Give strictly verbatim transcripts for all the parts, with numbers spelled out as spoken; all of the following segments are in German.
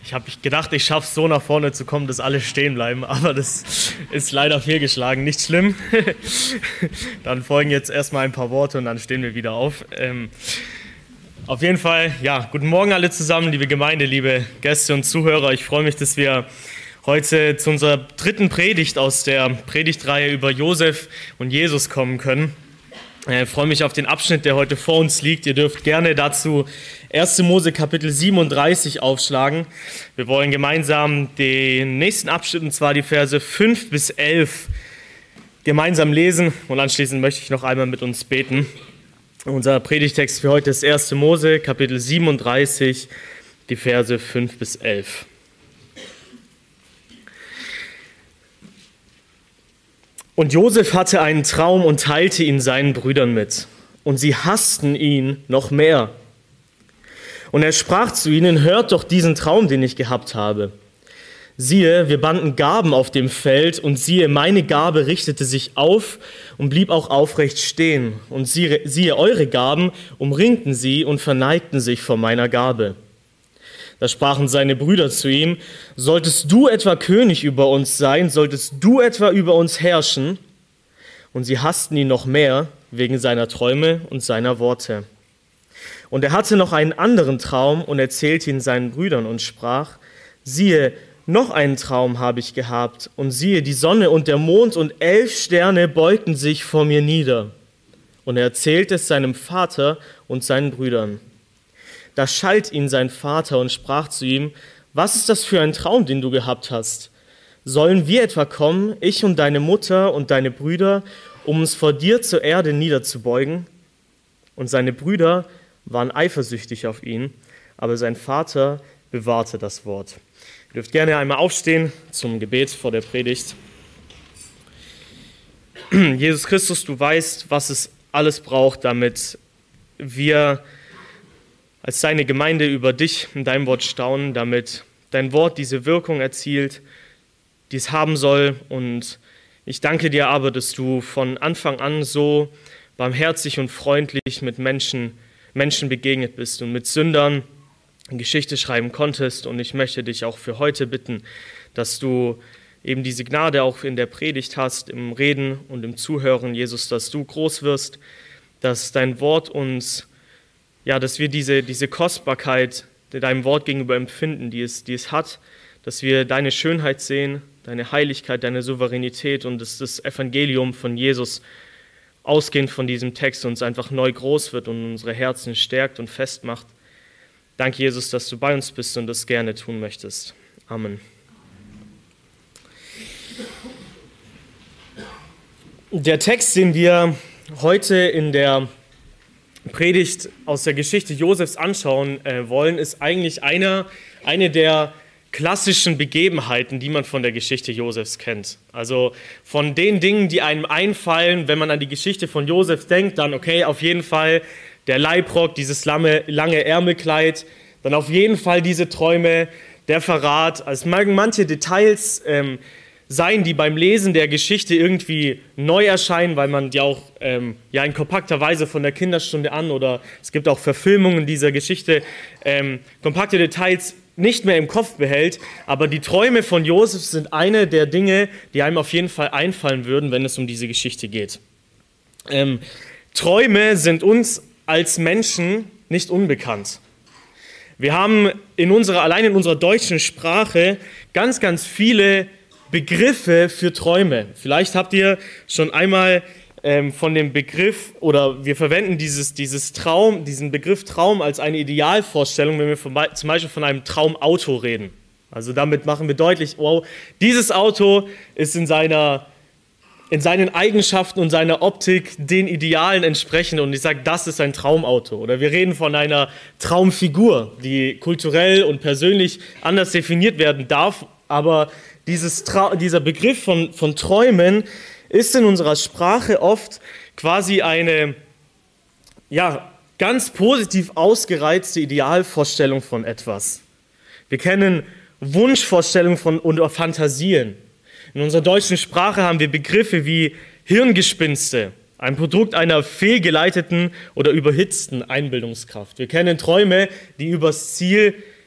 Ich habe gedacht, ich schaffe es so nach vorne zu kommen, dass alle stehen bleiben, aber das ist leider fehlgeschlagen. Nicht schlimm. Dann folgen jetzt erstmal ein paar Worte und dann stehen wir wieder auf. Ähm, auf jeden Fall, ja, guten Morgen alle zusammen, liebe Gemeinde, liebe Gäste und Zuhörer. Ich freue mich, dass wir heute zu unserer dritten Predigt aus der Predigtreihe über Josef und Jesus kommen können. Ich freue mich auf den Abschnitt, der heute vor uns liegt. Ihr dürft gerne dazu erster Mose Kapitel siebenunddreißig aufschlagen. Wir wollen gemeinsam den nächsten Abschnitt, und zwar die Verse fünf bis elf, gemeinsam lesen. Und anschließend möchte ich noch einmal mit uns beten. Unser Predigtext für heute ist erster Mose Kapitel siebenunddreißig, die Verse fünf bis elf. Und Josef hatte einen Traum und teilte ihn seinen Brüdern mit. Und sie hassten ihn noch mehr. Und er sprach zu ihnen: Hört doch diesen Traum, den ich gehabt habe. Siehe, wir banden Garben auf dem Feld, und siehe, meine Garbe richtete sich auf und blieb auch aufrecht stehen. Und siehe, siehe eure Garben umringten sie und verneigten sich vor meiner Garbe. Da sprachen seine Brüder zu ihm: Solltest du etwa König über uns sein, solltest du etwa über uns herrschen? Und sie hassten ihn noch mehr wegen seiner Träume und seiner Worte. Und er hatte noch einen anderen Traum und erzählte ihn seinen Brüdern und sprach: Siehe, noch einen Traum habe ich gehabt, und siehe, die Sonne und der Mond und elf Sterne beugten sich vor mir nieder. Und er erzählte es seinem Vater und seinen Brüdern. Da schalt ihn sein Vater und sprach zu ihm: Was ist das für ein Traum, den du gehabt hast? Sollen wir etwa kommen, ich und deine Mutter und deine Brüder, um uns vor dir zur Erde niederzubeugen? Und seine Brüder waren eifersüchtig auf ihn, aber sein Vater bewahrte das Wort. Ihr dürft gerne einmal aufstehen zum Gebet vor der Predigt. Jesus Christus, du weißt, was es alles braucht, damit wir als deine Gemeinde über dich und dein Wort staunen, damit dein Wort diese Wirkung erzielt, die es haben soll. Und ich danke dir aber, dass du von Anfang an so barmherzig und freundlich mit Menschen, Menschen begegnet bist und mit Sündern Geschichte schreiben konntest. Und ich möchte dich auch für heute bitten, dass du eben diese Gnade auch in der Predigt hast, im Reden und im Zuhören, Jesus, dass du groß wirst, dass dein Wort uns Ja, dass wir diese, diese Kostbarkeit deinem Wort gegenüber empfinden, die es, die es hat, dass wir deine Schönheit sehen, deine Heiligkeit, deine Souveränität, und dass das Evangelium von Jesus ausgehend von diesem Text uns einfach neu groß wird und unsere Herzen stärkt und festmacht. Danke, Jesus, dass du bei uns bist und das gerne tun möchtest. Amen. Der Text, den wir heute in der Predigt aus der Geschichte Josefs anschauen äh, wollen, ist eigentlich eine, eine der klassischen Begebenheiten, die man von der Geschichte Josefs kennt. Also von den Dingen, die einem einfallen, wenn man an die Geschichte von Josef denkt, dann okay, auf jeden Fall der Leibrock, dieses lange, lange Ärmelkleid, dann auf jeden Fall diese Träume, der Verrat. Also es mögen manche Details ähm, sein, die beim Lesen der Geschichte irgendwie neu erscheinen, weil man die auch ähm, ja, in kompakter Weise von der Kinderstunde an, oder es gibt auch Verfilmungen dieser Geschichte, ähm, kompakte Details nicht mehr im Kopf behält. Aber die Träume von Josef sind eine der Dinge, die einem auf jeden Fall einfallen würden, wenn es um diese Geschichte geht. Ähm, Träume sind uns als Menschen nicht unbekannt. Wir haben in unserer, allein in unserer deutschen Sprache ganz, ganz viele Begriffe für Träume. Vielleicht habt ihr schon einmal ähm, von dem Begriff, oder wir verwenden dieses, dieses Traum, diesen Begriff Traum als eine Idealvorstellung, wenn wir von, zum Beispiel von einem Traumauto reden. Also damit machen wir deutlich, wow, dieses Auto ist in seiner, in seinen Eigenschaften und seiner Optik den Idealen entsprechend, und ich sage, das ist ein Traumauto. Oder wir reden von einer Traumfigur, die kulturell und persönlich anders definiert werden darf, aber Dieses Trau- dieser Begriff von, von Träumen ist in unserer Sprache oft quasi eine ja, ganz positiv ausgereizte Idealvorstellung von etwas. Wir kennen Wunschvorstellungen von, oder Fantasien. In unserer deutschen Sprache haben wir Begriffe wie Hirngespinste, ein Produkt einer fehlgeleiteten oder überhitzten Einbildungskraft. Wir kennen Träume, die übers Ziel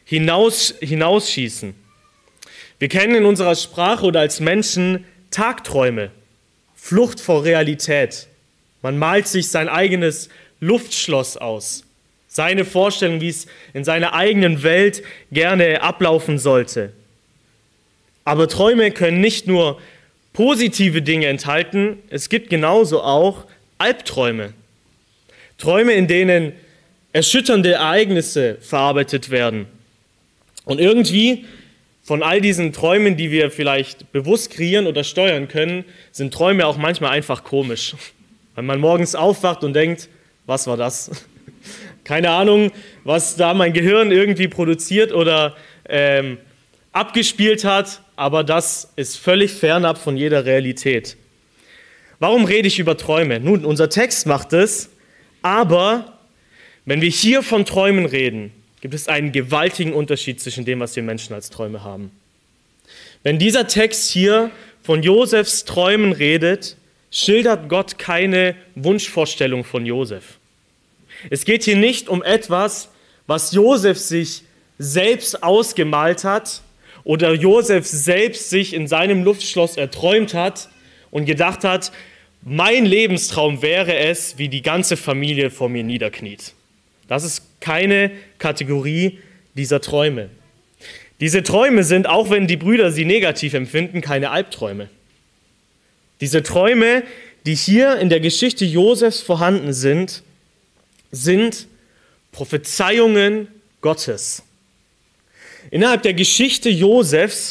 hinaus, hinausschießen. Wir kennen in unserer Sprache oder als Menschen Tagträume, Flucht vor Realität. Man malt sich sein eigenes Luftschloss aus, seine Vorstellung, wie es in seiner eigenen Welt gerne ablaufen sollte. Aber Träume können nicht nur positive Dinge enthalten, es gibt genauso auch Albträume. Träume, in denen erschütternde Ereignisse verarbeitet werden. Und irgendwie von all diesen Träumen, die wir vielleicht bewusst kreieren oder steuern können, sind Träume auch manchmal einfach komisch. Wenn man morgens aufwacht und denkt, was war das? Keine Ahnung, was da mein Gehirn irgendwie produziert oder ähm, abgespielt hat, aber das ist völlig fernab von jeder Realität. Warum rede ich über Träume? Nun, unser Text macht es, aber wenn wir hier von Träumen reden, gibt es einen gewaltigen Unterschied zwischen dem, was wir Menschen als Träume haben. Wenn dieser Text hier von Josefs Träumen redet, schildert Gott keine Wunschvorstellung von Josef. Es geht hier nicht um etwas, was Josef sich selbst ausgemalt hat oder Josef selbst sich in seinem Luftschloss erträumt hat und gedacht hat, mein Lebenstraum wäre es, wie die ganze Familie vor mir niederkniet. Das ist keine Kategorie dieser Träume. Diese Träume sind, auch wenn die Brüder sie negativ empfinden, keine Albträume. Diese Träume, die hier in der Geschichte Josefs vorhanden sind, sind Prophezeiungen Gottes. Innerhalb der Geschichte Josefs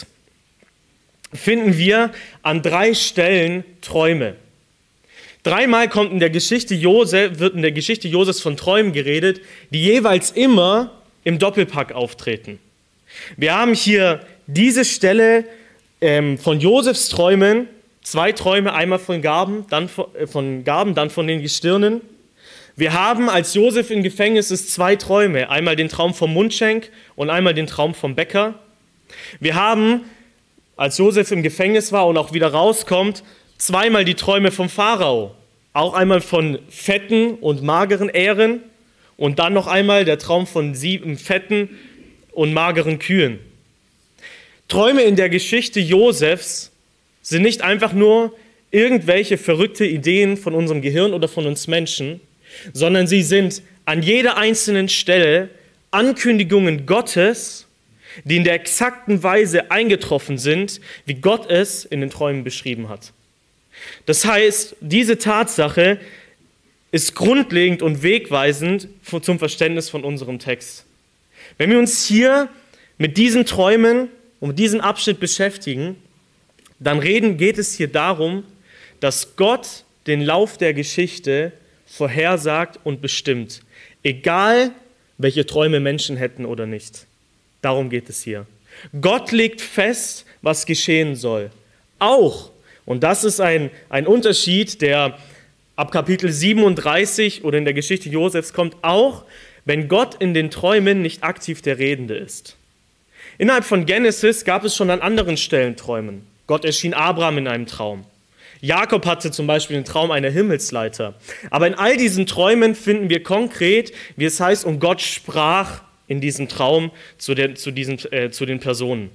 finden wir an drei Stellen Träume. Dreimal kommt in der Geschichte Josef, wird in der Geschichte Josefs von Träumen geredet, die jeweils immer im Doppelpack auftreten. Wir haben hier diese Stelle ähm, von Josefs Träumen, zwei Träume, einmal von Gaben, dann von, äh, von Gaben, dann von den Gestirnen. Wir haben, als Josef im Gefängnis ist, zwei Träume, einmal den Traum vom Mundschenk und einmal den Traum vom Bäcker. Wir haben, als Josef im Gefängnis war und auch wieder rauskommt, zweimal die Träume vom Pharao, auch einmal von fetten und mageren Ähren und dann noch einmal der Traum von sieben fetten und mageren Kühen. Träume in der Geschichte Josefs sind nicht einfach nur irgendwelche verrückte Ideen von unserem Gehirn oder von uns Menschen, sondern sie sind an jeder einzelnen Stelle Ankündigungen Gottes, die in der exakten Weise eingetroffen sind, wie Gott es in den Träumen beschrieben hat. Das heißt, diese Tatsache ist grundlegend und wegweisend zum Verständnis von unserem Text. Wenn wir uns hier mit diesen Träumen und mit diesem Abschnitt beschäftigen, dann reden, geht es hier darum, dass Gott den Lauf der Geschichte vorhersagt und bestimmt, egal welche Träume Menschen hätten oder nicht. Darum geht es hier. Gott legt fest, was geschehen soll. Auch, und das ist ein, ein Unterschied, der ab Kapitel siebenunddreißig oder in der Geschichte Josefs kommt, auch wenn Gott in den Träumen nicht aktiv der Redende ist. Innerhalb von Genesis gab es schon an anderen Stellen Träumen. Gott erschien Abraham in einem Traum. Jakob hatte zum Beispiel den Traum einer Himmelsleiter. Aber in all diesen Träumen finden wir konkret, wie es heißt, und Gott sprach in diesem Traum zu, der, zu, diesen, äh, zu den Personen.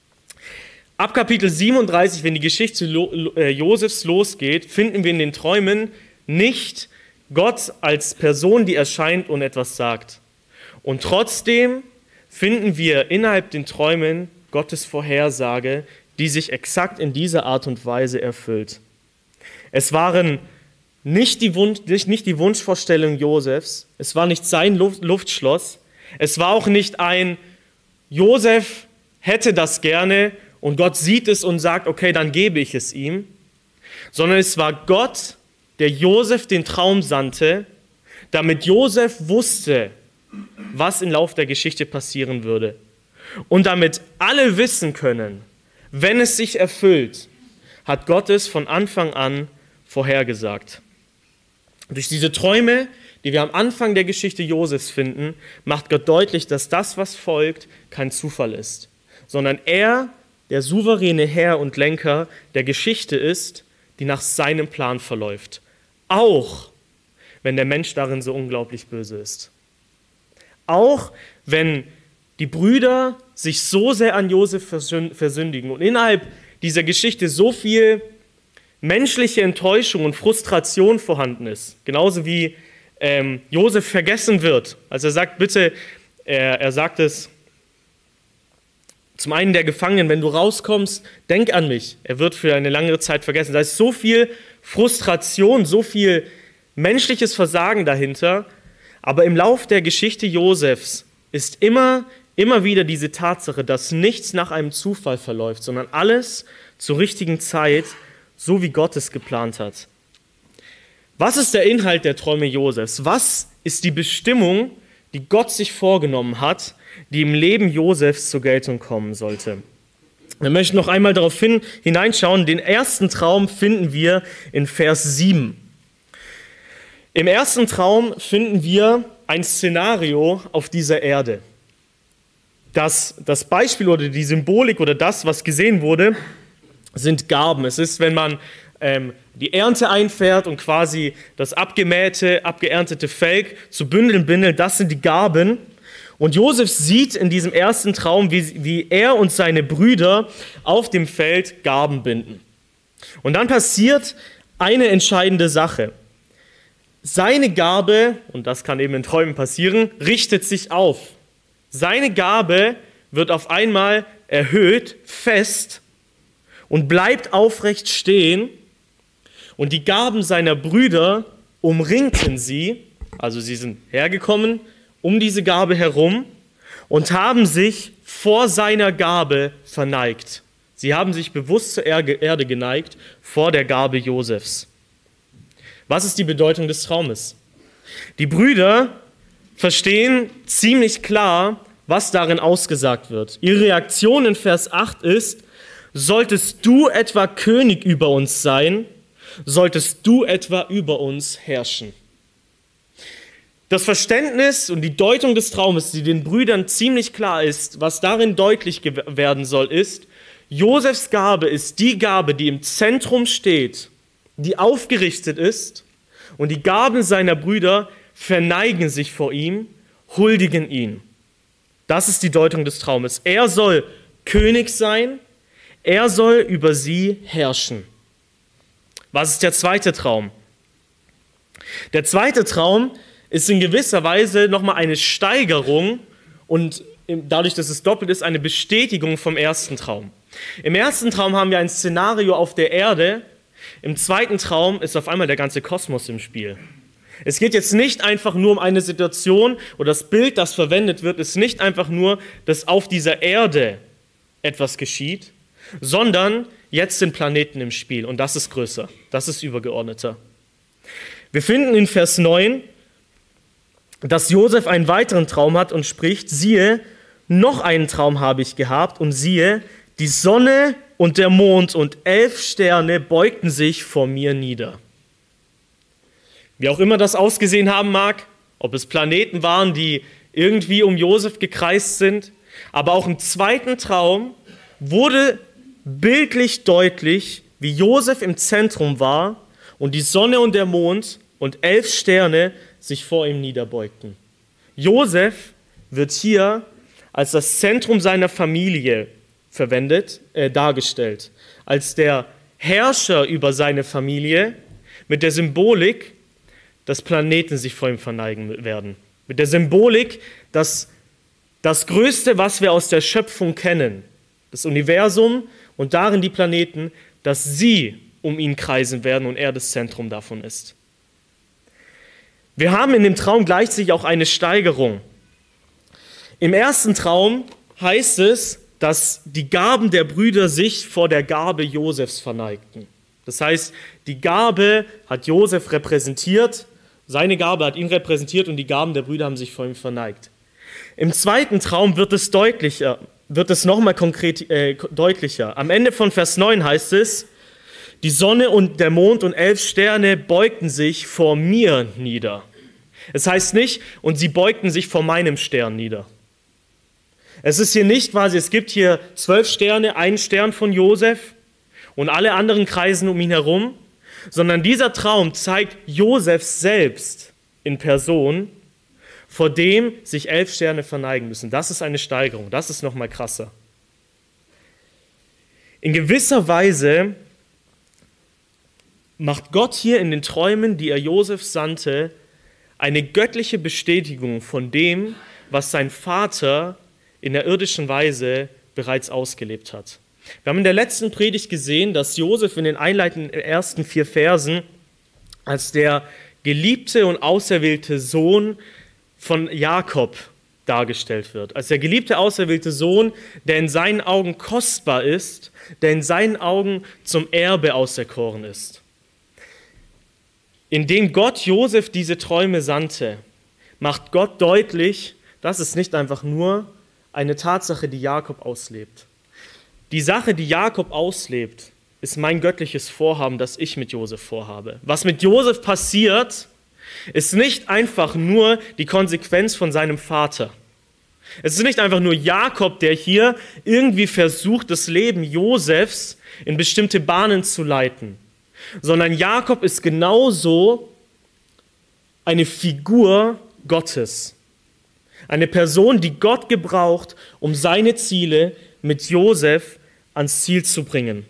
Ab Kapitel siebenunddreißig, wenn die Geschichte Josefs losgeht, finden wir in den Träumen nicht Gott als Person, die erscheint und etwas sagt. Und trotzdem finden wir innerhalb den Träumen Gottes Vorhersage, die sich exakt in dieser Art und Weise erfüllt. Es waren nicht die, Wunsch, nicht die Wunschvorstellung Josefs, es war nicht sein Luftschloss, es war auch nicht ein Josef hätte das gerne und Gott sieht es und sagt, okay, dann gebe ich es ihm, sondern es war Gott, der Josef den Traum sandte, damit Josef wusste, was im Lauf der Geschichte passieren würde. Und damit alle wissen können, wenn es sich erfüllt, hat Gott es von Anfang an vorhergesagt. Durch diese Träume, die wir am Anfang der Geschichte Josefs finden, macht Gott deutlich, dass das, was folgt, kein Zufall ist, sondern er, der souveräne Herr und Lenker der Geschichte ist, die nach seinem Plan verläuft. Auch wenn der Mensch darin so unglaublich böse ist. Auch wenn die Brüder sich so sehr an Josef versündigen und innerhalb dieser Geschichte so viel menschliche Enttäuschung und Frustration vorhanden ist. Genauso wie ähm, Josef vergessen wird. Also er sagt, bitte, er, er sagt es zum einen der Gefangenen, wenn du rauskommst, denk an mich. Er wird für eine längere Zeit vergessen. Da ist so viel Frustration, so viel menschliches Versagen dahinter. Aber im Lauf der Geschichte Josefs ist immer, immer wieder diese Tatsache, dass nichts nach einem Zufall verläuft, sondern alles zur richtigen Zeit, so wie Gott es geplant hat. Was ist der Inhalt der Träume Josefs? Was ist die Bestimmung, die Gott sich vorgenommen hat, die im Leben Josefs zur Geltung kommen sollte? Wir möchten noch einmal darauf hin, hineinschauen. Den ersten Traum finden wir in Vers sieben. Im ersten Traum finden wir ein Szenario auf dieser Erde. Das, das Beispiel oder die Symbolik oder das, was gesehen wurde, sind Garben. Es ist, wenn man ähm, die Ernte einfährt und quasi das abgemähte, abgeerntete Feld zu Bündeln bindet, das sind die Garben. Und Josef sieht in diesem ersten Traum, wie, wie er und seine Brüder auf dem Feld Garben binden. Und dann passiert eine entscheidende Sache. Seine Garbe, und das kann eben in Träumen passieren, richtet sich auf. Seine Garbe wird auf einmal erhöht, fest und bleibt aufrecht stehen. Und die Garben seiner Brüder umringten sie, also sie sind hergekommen um diese Garbe herum und haben sich vor seiner Garbe verneigt. Sie haben sich bewusst zur Erde geneigt vor der Garbe Josefs. Was ist die Bedeutung des Traumes? Die Brüder verstehen ziemlich klar, was darin ausgesagt wird. Ihre Reaktion in Vers acht ist: Solltest du etwa König über uns sein, solltest du etwa über uns herrschen. Das Verständnis und die Deutung des Traumes, die den Brüdern ziemlich klar ist, was darin deutlich werden soll, ist: Josefs Gabe ist die Gabe, die im Zentrum steht, die aufgerichtet ist, und die Gaben seiner Brüder verneigen sich vor ihm, huldigen ihn. Das ist die Deutung des Traumes. Er soll König sein, er soll über sie herrschen. Was ist der zweite Traum? Der zweite Traum ist in gewisser Weise nochmal eine Steigerung und dadurch, dass es doppelt ist, eine Bestätigung vom ersten Traum. Im ersten Traum haben wir ein Szenario auf der Erde. Im zweiten Traum ist auf einmal der ganze Kosmos im Spiel. Es geht jetzt nicht einfach nur um eine Situation, oder das Bild, das verwendet wird, ist nicht einfach nur, dass auf dieser Erde etwas geschieht, sondern jetzt sind Planeten im Spiel und das ist größer, das ist übergeordneter. Wir finden in Vers neun, dass Josef einen weiteren Traum hat und spricht: Siehe, noch einen Traum habe ich gehabt und siehe, die Sonne und der Mond und elf Sterne beugten sich vor mir nieder. Wie auch immer das ausgesehen haben mag, ob es Planeten waren, die irgendwie um Josef gekreist sind, aber auch im zweiten Traum wurde bildlich deutlich, wie Josef im Zentrum war und die Sonne und der Mond und elf Sterne sich vor ihm niederbeugten. Josef wird hier als das Zentrum seiner Familie verwendet, äh, dargestellt, als der Herrscher über seine Familie, mit der Symbolik, dass Planeten sich vor ihm verneigen werden. Mit der Symbolik, dass das Größte, was wir aus der Schöpfung kennen, das Universum und darin die Planeten, dass sie um ihn kreisen werden und er das Zentrum davon ist. Wir haben in dem Traum gleichzeitig auch eine Steigerung. Im ersten Traum heißt es, dass die Gaben der Brüder sich vor der Gabe Josefs verneigten. Das heißt, die Gabe hat Josef repräsentiert, seine Gabe hat ihn repräsentiert und die Gaben der Brüder haben sich vor ihm verneigt. Im zweiten Traum wird es deutlicher, wird es nochmal konkret äh, deutlicher. Am Ende von Vers neun heißt es: Die Sonne und der Mond und elf Sterne beugten sich vor mir nieder. Es heißt nicht, und sie beugten sich vor meinem Stern nieder. Es ist hier nicht quasi, es gibt hier zwölf Sterne, ein Stern von Josef und alle anderen kreisen um ihn herum, sondern dieser Traum zeigt Josef selbst in Person vor dem sich elf Sterne verneigen müssen. Das ist eine Steigerung, das ist noch mal krasser. In gewisser Weise macht Gott hier in den Träumen, die er Josef sandte, eine göttliche Bestätigung von dem, was sein Vater in der irdischen Weise bereits ausgelebt hat. Wir haben in der letzten Predigt gesehen, dass Josef in den einleitenden ersten vier Versen als der geliebte und auserwählte Sohn von Jakob dargestellt wird. Als der geliebte, auserwählte Sohn, der in seinen Augen kostbar ist, der in seinen Augen zum Erbe auserkoren ist. Indem Gott Josef diese Träume sandte, macht Gott deutlich, das ist nicht einfach nur eine Tatsache, die Jakob auslebt. Die Sache, die Jakob auslebt, ist mein göttliches Vorhaben, das ich mit Josef vorhabe. Was mit Josef passiert, ist nicht einfach nur die Konsequenz von seinem Vater. Es ist nicht einfach nur Jakob, der hier irgendwie versucht, das Leben Josefs in bestimmte Bahnen zu leiten, sondern Jakob ist genauso eine Figur Gottes. Eine Person, die Gott gebraucht, um seine Ziele mit Josef ans Ziel zu bringen.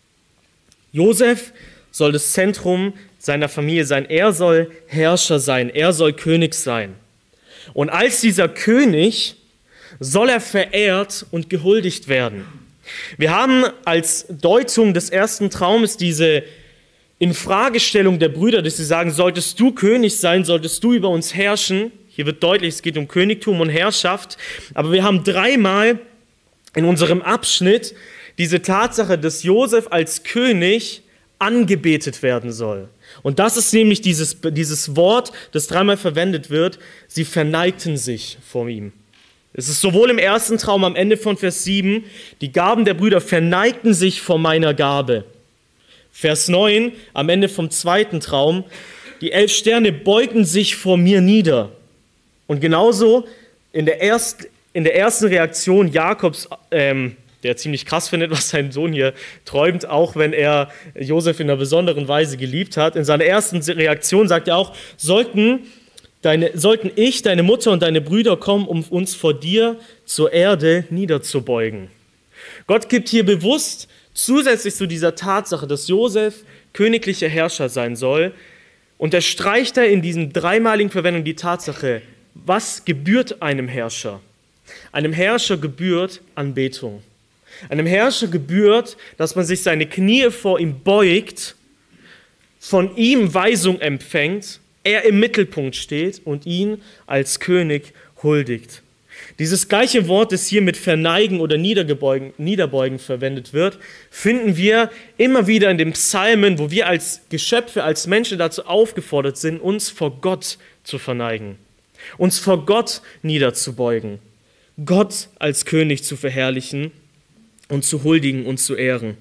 Josef soll das Zentrum seiner Familie sein. Er soll Herrscher sein. Er soll König sein. Und als dieser König soll er verehrt und gehuldigt werden. Wir haben als Deutung des ersten Traumes diese Infragestellung der Brüder, dass sie sagen, solltest du König sein, solltest du über uns herrschen. Hier wird deutlich, es geht um Königtum und Herrschaft. Aber wir haben dreimal in unserem Abschnitt diese Tatsache, dass Josef als König angebetet werden soll. Und das ist nämlich dieses, dieses Wort, das dreimal verwendet wird, sie verneigten sich vor ihm. Es ist sowohl im ersten Traum am Ende von Vers sieben, die Gaben der Brüder verneigten sich vor meiner Gabe. Vers neun, am Ende vom zweiten Traum, die elf Sterne beugten sich vor mir nieder. Und genauso in der, erst, in der ersten Reaktion Jakobs, ähm, der ziemlich krass findet, was sein Sohn hier träumt, auch wenn er Josef in einer besonderen Weise geliebt hat. In seiner ersten Reaktion sagt er auch, sollten, deine, sollten ich, deine Mutter und deine Brüder kommen, um uns vor dir zur Erde niederzubeugen. Gott gibt hier bewusst, zusätzlich zu dieser Tatsache, dass Josef königlicher Herrscher sein soll, unterstreicht er in diesen dreimaligen Verwendungen die Tatsache, was gebührt einem Herrscher? Einem Herrscher gebührt Anbetung. Einem Herrscher gebührt, dass man sich seine Knie vor ihm beugt, von ihm Weisung empfängt, er im Mittelpunkt steht und ihn als König huldigt. Dieses gleiche Wort, das hier mit verneigen oder niedergebeugen, niederbeugen verwendet wird, finden wir immer wieder in den Psalmen, wo wir als Geschöpfe, als Menschen dazu aufgefordert sind, uns vor Gott zu verneigen, uns vor Gott niederzubeugen, Gott als König zu verherrlichen und zu huldigen und zu ehren.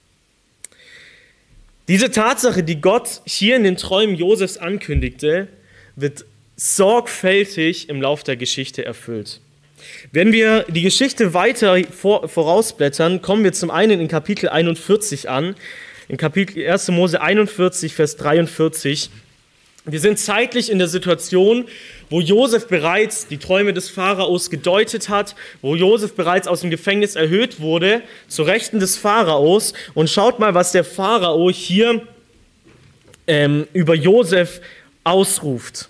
Diese Tatsache, die Gott hier in den Träumen Josefs ankündigte, wird sorgfältig im Lauf der Geschichte erfüllt. Wenn wir die Geschichte weiter vor, vorausblättern, kommen wir zum einen in Kapitel einundvierzig an, in Kapitel erster Mose einundvierzig, Vers dreiundvierzig. Wir sind zeitlich in der Situation, wo Josef bereits die Träume des Pharaos gedeutet hat, wo Josef bereits aus dem Gefängnis erhöht wurde, zu Rechten des Pharaos. Und schaut mal, was der Pharao hier ähm, über Josef ausruft.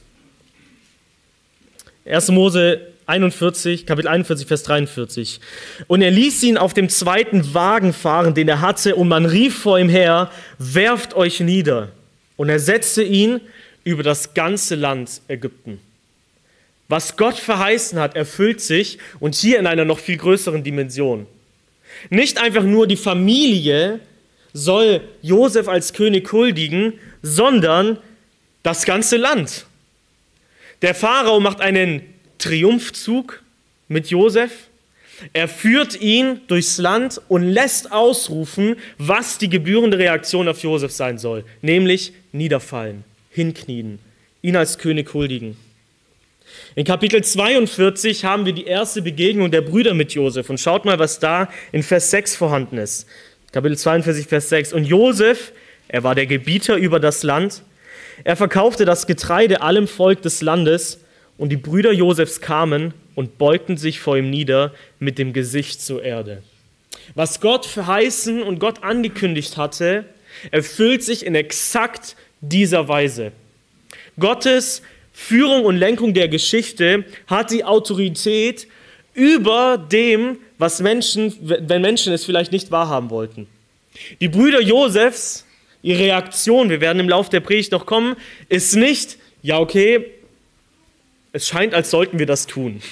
erster Mose einundvierzig, Kapitel einundvierzig, Vers dreiundvierzig. Und er ließ ihn auf dem zweiten Wagen fahren, den er hatte, und man rief vor ihm her, werft euch nieder. Und er setzte ihn über das ganze Land Ägypten. Was Gott verheißen hat, erfüllt sich, und hier in einer noch viel größeren Dimension. Nicht einfach nur die Familie soll Josef als König huldigen, sondern das ganze Land. Der Pharao macht einen Triumphzug mit Josef. Er führt ihn durchs Land und lässt ausrufen, was die gebührende Reaktion auf Josef sein soll, nämlich niederfallen, hinknien, ihn als König huldigen. In Kapitel zweiundvierzig haben wir die erste Begegnung der Brüder mit Josef und schaut mal, was da in Vers sechs vorhanden ist. Kapitel zweiundvierzig, Vers sechs. Und Josef, er war der Gebieter über das Land, er verkaufte das Getreide allem Volk des Landes Und die Brüder Josefs kamen und beugten sich vor ihm nieder mit dem Gesicht zur Erde. Was Gott verheißen und Gott angekündigt hatte, erfüllt sich in exakt dieser Weise. Gottes Führung und Lenkung der Geschichte hat die Autorität über dem, was Menschen, wenn Menschen es vielleicht nicht wahrhaben wollten. Die Brüder Josefs, ihre Reaktion, wir werden im Laufe der Predigt noch kommen, ist nicht, ja okay, es scheint, als sollten wir das tun.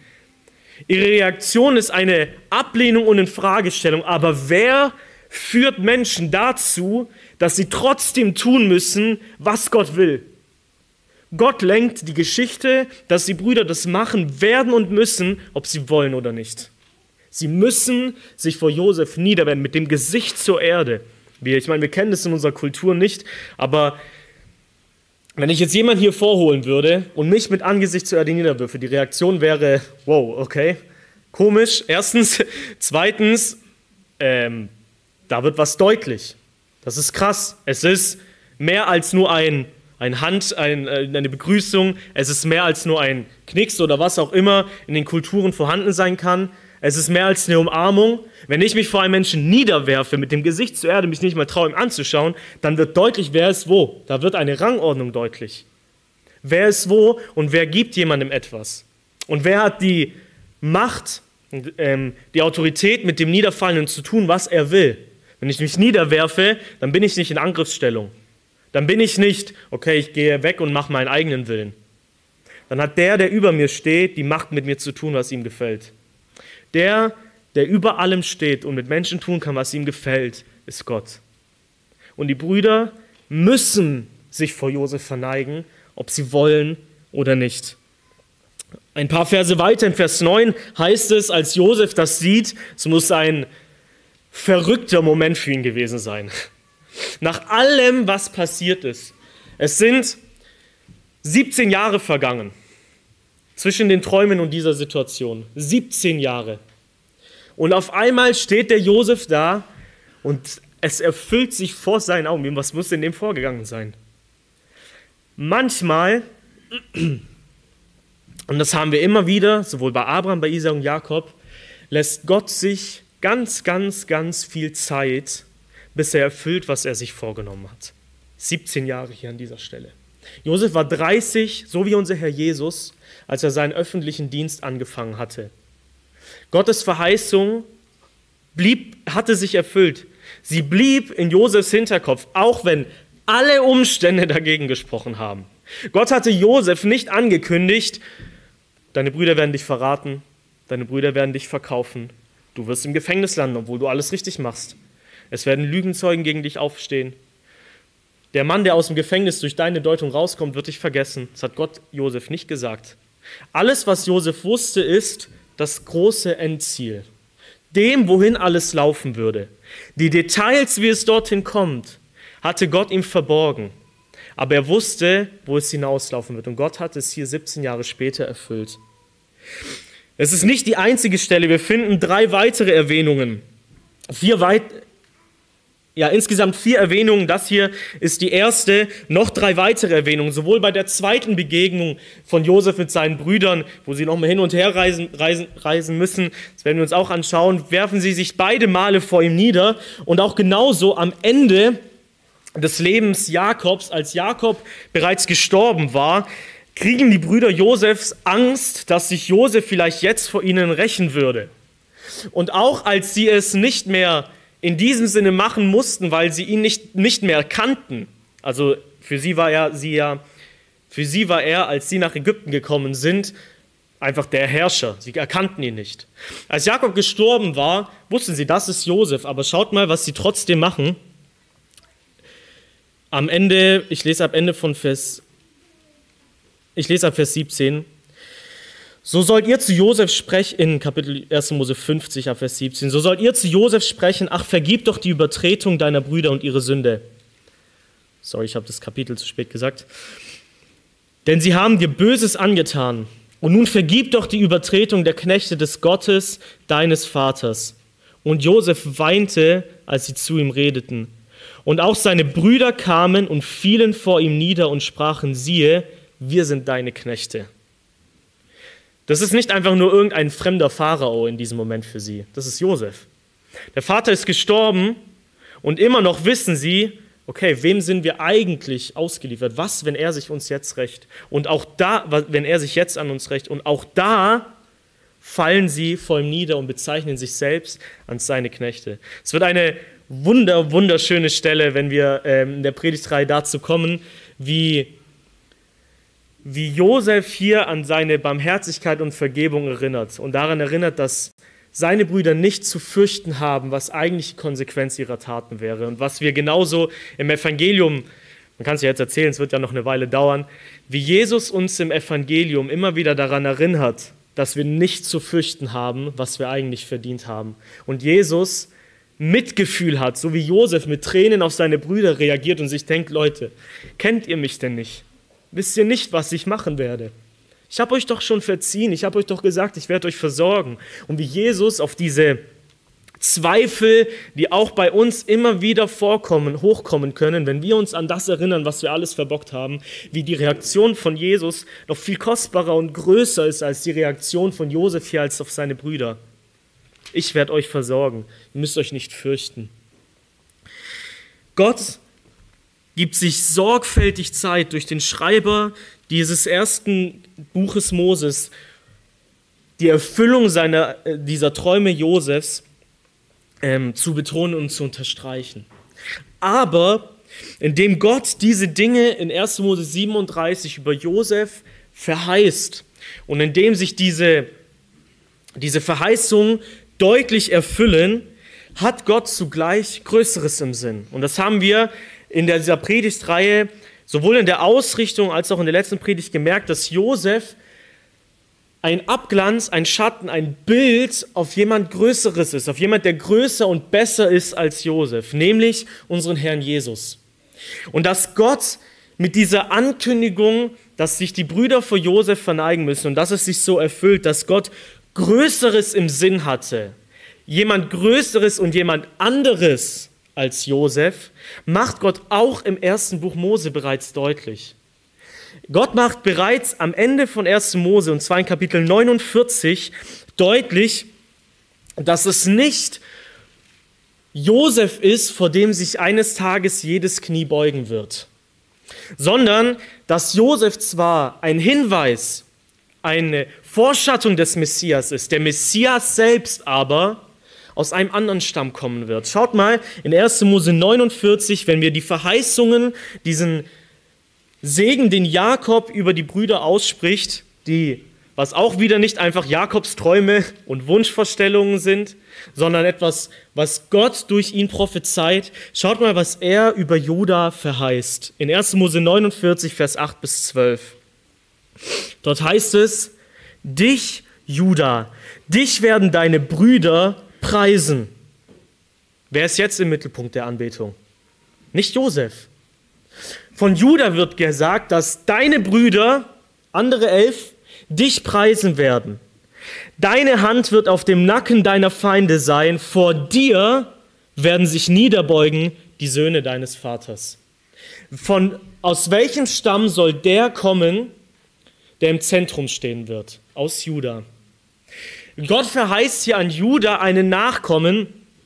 Ihre Reaktion ist eine Ablehnung und Infragestellung, aber wer führt Menschen dazu, dass sie trotzdem tun müssen, was Gott will? Gott lenkt die Geschichte, dass die Brüder das machen werden und müssen, ob sie wollen oder nicht. Sie müssen sich vor Josef niederwenden, mit dem Gesicht zur Erde. Wir, ich meine, wir kennen das in unserer Kultur nicht, aber wenn ich jetzt jemanden hier vorholen würde und mich mit Angesicht zur Erde niederwürfe, die Reaktion wäre, wow, okay, komisch, erstens. Zweitens, ähm, da wird was deutlich. Das ist krass. Es ist mehr als nur ein Ein Hand, ein, eine Begrüßung, es ist mehr als nur ein Knicks oder was auch immer in den Kulturen vorhanden sein kann. Es ist mehr als eine Umarmung. Wenn ich mich vor einem Menschen niederwerfe, mit dem Gesicht zur Erde, mich nicht mal traue, ihm anzuschauen, dann wird deutlich, wer ist wo. Da wird eine Rangordnung deutlich. Wer ist wo und wer gibt jemandem etwas. Und wer hat die Macht, ähm, die Autorität, mit dem Niederfallenden zu tun, was er will. Wenn ich mich niederwerfe, dann bin ich nicht in Angriffsstellung. Dann bin ich nicht, okay, ich gehe weg und mache meinen eigenen Willen. Dann hat der, der über mir steht, die Macht, mit mir zu tun, was ihm gefällt. Der, der über allem steht und mit Menschen tun kann, was ihm gefällt, ist Gott. Und die Brüder müssen sich vor Josef verneigen, ob sie wollen oder nicht. Ein paar Verse weiter, in Vers neun, heißt es, als Josef das sieht, es muss ein verrückter Moment für ihn gewesen sein. Nach allem, was passiert ist. Es sind siebzehn Jahre vergangen zwischen den Träumen und dieser Situation. siebzehn Jahre. Und auf einmal steht der Josef da und es erfüllt sich vor seinen Augen. Was muss in dem vorgegangen sein? Manchmal, und das haben wir immer wieder, sowohl bei Abraham, bei Isaak und Jakob, lässt Gott sich ganz, ganz, ganz viel Zeit, bis er erfüllt, was er sich vorgenommen hat. siebzehn Jahre hier an dieser Stelle. Josef war dreißig, so wie unser Herr Jesus, als er seinen öffentlichen Dienst angefangen hatte. Gottes Verheißung blieb, hatte sich erfüllt. Sie blieb in Josefs Hinterkopf, auch wenn alle Umstände dagegen gesprochen haben. Gott hatte Josef nicht angekündigt, deine Brüder werden dich verraten, deine Brüder werden dich verkaufen, du wirst im Gefängnis landen, obwohl du alles richtig machst. Es werden Lügenzeugen gegen dich aufstehen. Der Mann, der aus dem Gefängnis durch deine Deutung rauskommt, wird dich vergessen. Das hat Gott Josef nicht gesagt. Alles, was Josef wusste, ist das große Endziel. Dem, wohin alles laufen würde. Die Details, wie es dorthin kommt, hatte Gott ihm verborgen. Aber er wusste, wo es hinauslaufen wird. Und Gott hat es hier siebzehn Jahre später erfüllt. Es ist nicht die einzige Stelle. Wir finden drei weitere Erwähnungen. Vier weitere. Ja, insgesamt vier Erwähnungen. Das hier ist die erste. Noch drei weitere Erwähnungen. Sowohl bei der zweiten Begegnung von Josef mit seinen Brüdern, wo sie nochmal hin und her reisen, reisen, reisen müssen. Das werden wir uns auch anschauen. Werfen sie sich beide Male vor ihm nieder. Und auch genauso am Ende des Lebens Jakobs, als Jakob bereits gestorben war, kriegen die Brüder Josefs Angst, dass sich Josef vielleicht jetzt vor ihnen rächen würde. Und auch als sie es nicht mehr in diesem Sinne machen mussten, weil sie ihn nicht, nicht mehr kannten. Also für sie war er, sie ja, für sie war er, als sie nach Ägypten gekommen sind, einfach der Herrscher. Sie erkannten ihn nicht. Als Jakob gestorben war, wussten sie, das ist Josef. Aber schaut mal, was sie trotzdem machen. Am Ende, ich lese ab Ende von Vers, ich lese ab Vers siebzehn. So sollt ihr zu Josef sprechen, in Kapitel erster Mose fünfzig, Vers siebzehn, so sollt ihr zu Josef sprechen, ach, vergib doch die Übertretung deiner Brüder und ihre Sünde. Sorry, ich habe das Kapitel zu spät gesagt. Denn sie haben dir Böses angetan. Und nun vergib doch die Übertretung der Knechte des Gottes, deines Vaters. Und Josef weinte, als sie zu ihm redeten. Und auch seine Brüder kamen und fielen vor ihm nieder und sprachen, siehe, wir sind deine Knechte. Das ist nicht einfach nur irgendein fremder Pharao in diesem Moment für sie. Das ist Josef. Der Vater ist gestorben und immer noch wissen sie, okay, wem sind wir eigentlich ausgeliefert? Was, wenn er sich uns jetzt rächt? Und auch da, wenn er sich jetzt an uns rächt. Und auch da fallen sie vor ihm nieder und bezeichnen sich selbst als seine Knechte. Es wird eine wunder, wunderschöne Stelle, wenn wir ähm, in der Predigtreihe dazu kommen, wie, wie Josef hier an seine Barmherzigkeit und Vergebung erinnert und daran erinnert, dass seine Brüder nicht zu fürchten haben, was eigentlich die Konsequenz ihrer Taten wäre. Und was wir genauso im Evangelium, man kann es ja jetzt erzählen, es wird ja noch eine Weile dauern, wie Jesus uns im Evangelium immer wieder daran erinnert, dass wir nicht zu fürchten haben, was wir eigentlich verdient haben. Und Jesus Mitgefühl hat, so wie Josef mit Tränen auf seine Brüder reagiert und sich denkt, Leute, kennt ihr mich denn nicht? Wisst ihr nicht, was ich machen werde? Ich habe euch doch schon verziehen, ich habe euch doch gesagt, ich werde euch versorgen. Und wie Jesus auf diese Zweifel, die auch bei uns immer wieder vorkommen, hochkommen können, wenn wir uns an das erinnern, was wir alles verbockt haben, wie die Reaktion von Jesus noch viel kostbarer und größer ist als die Reaktion von Josef hier als auf seine Brüder. Ich werde euch versorgen, ihr müsst euch nicht fürchten. Gott gibt sich sorgfältig Zeit durch den Schreiber dieses ersten Buches Moses, die Erfüllung seiner, dieser Träume Josefs ähm, zu betonen und zu unterstreichen. Aber indem Gott diese Dinge in erster Mose siebenunddreißig über Josef verheißt und indem sich diese, diese Verheißungen deutlich erfüllen, hat Gott zugleich Größeres im Sinn. Und das haben wir in dieser Predigtreihe sowohl in der Ausrichtung als auch in der letzten Predigt gemerkt, dass Josef ein Abglanz, ein Schatten, ein Bild auf jemand Größeres ist, auf jemand, der größer und besser ist als Josef, nämlich unseren Herrn Jesus. Und dass Gott mit dieser Ankündigung, dass sich die Brüder vor Josef verneigen müssen und dass es sich so erfüllt, dass Gott Größeres im Sinn hatte, jemand Größeres und jemand anderes als Josef, macht Gott auch im ersten Buch Mose bereits deutlich. Gott macht bereits am Ende von ersten Mose, und zwar in Kapitel neunundvierzig, deutlich, dass es nicht Josef ist, vor dem sich eines Tages jedes Knie beugen wird, sondern dass Josef zwar ein Hinweis, eine Vorschattung des Messias ist, der Messias selbst aber aus einem anderen Stamm kommen wird. Schaut mal in ersten Mose neunundvierzig, wenn wir die Verheißungen, diesen Segen, den Jakob über die Brüder ausspricht, die, was auch wieder nicht einfach Jakobs Träume und Wunschvorstellungen sind, sondern etwas, was Gott durch ihn prophezeit. Schaut mal, was er über Juda verheißt. In ersten Mose neunundvierzig, Vers acht bis zwölf. Dort heißt es, dich, Juda, dich werden deine Brüder preisen. Wer ist jetzt im Mittelpunkt der Anbetung? Nicht Josef. Von Juda wird gesagt, dass deine Brüder, andere elf, dich preisen werden. Deine Hand wird auf dem Nacken deiner Feinde sein. Vor dir werden sich niederbeugen die Söhne deines Vaters. Von, aus welchem Stamm soll der kommen, der im Zentrum stehen wird? Aus Juda. Gott verheißt hier an Juda einen Nachkommen,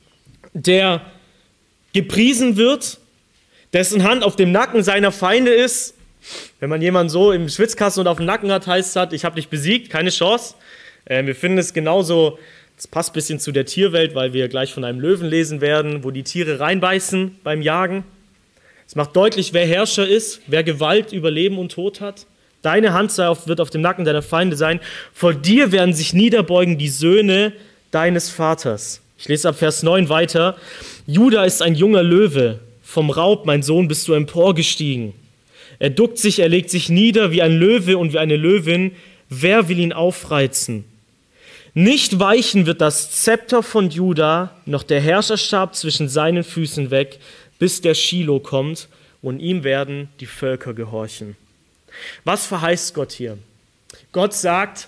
der gepriesen wird, dessen Hand auf dem Nacken seiner Feinde ist. Wenn man jemanden so im Schwitzkasten und auf dem Nacken hat, heißt es, ich habe dich besiegt, keine Chance. Äh, wir finden es genauso, das passt ein bisschen zu der Tierwelt, weil wir gleich von einem Löwen lesen werden, wo die Tiere reinbeißen beim Jagen. Es macht deutlich, wer Herrscher ist, wer Gewalt über Leben und Tod hat. Deine Hand wird auf dem Nacken deiner Feinde sein. Vor dir werden sich niederbeugen die Söhne deines Vaters. Ich lese ab Vers neun weiter. Juda ist ein junger Löwe. Vom Raub, mein Sohn, bist du emporgestiegen. Er duckt sich, er legt sich nieder wie ein Löwe und wie eine Löwin. Wer will ihn aufreizen? Nicht weichen wird das Zepter von Juda, noch der Herrscherstab zwischen seinen Füßen weg, bis der Schilo kommt und ihm werden die Völker gehorchen. Was verheißt Gott hier? Gott sagt,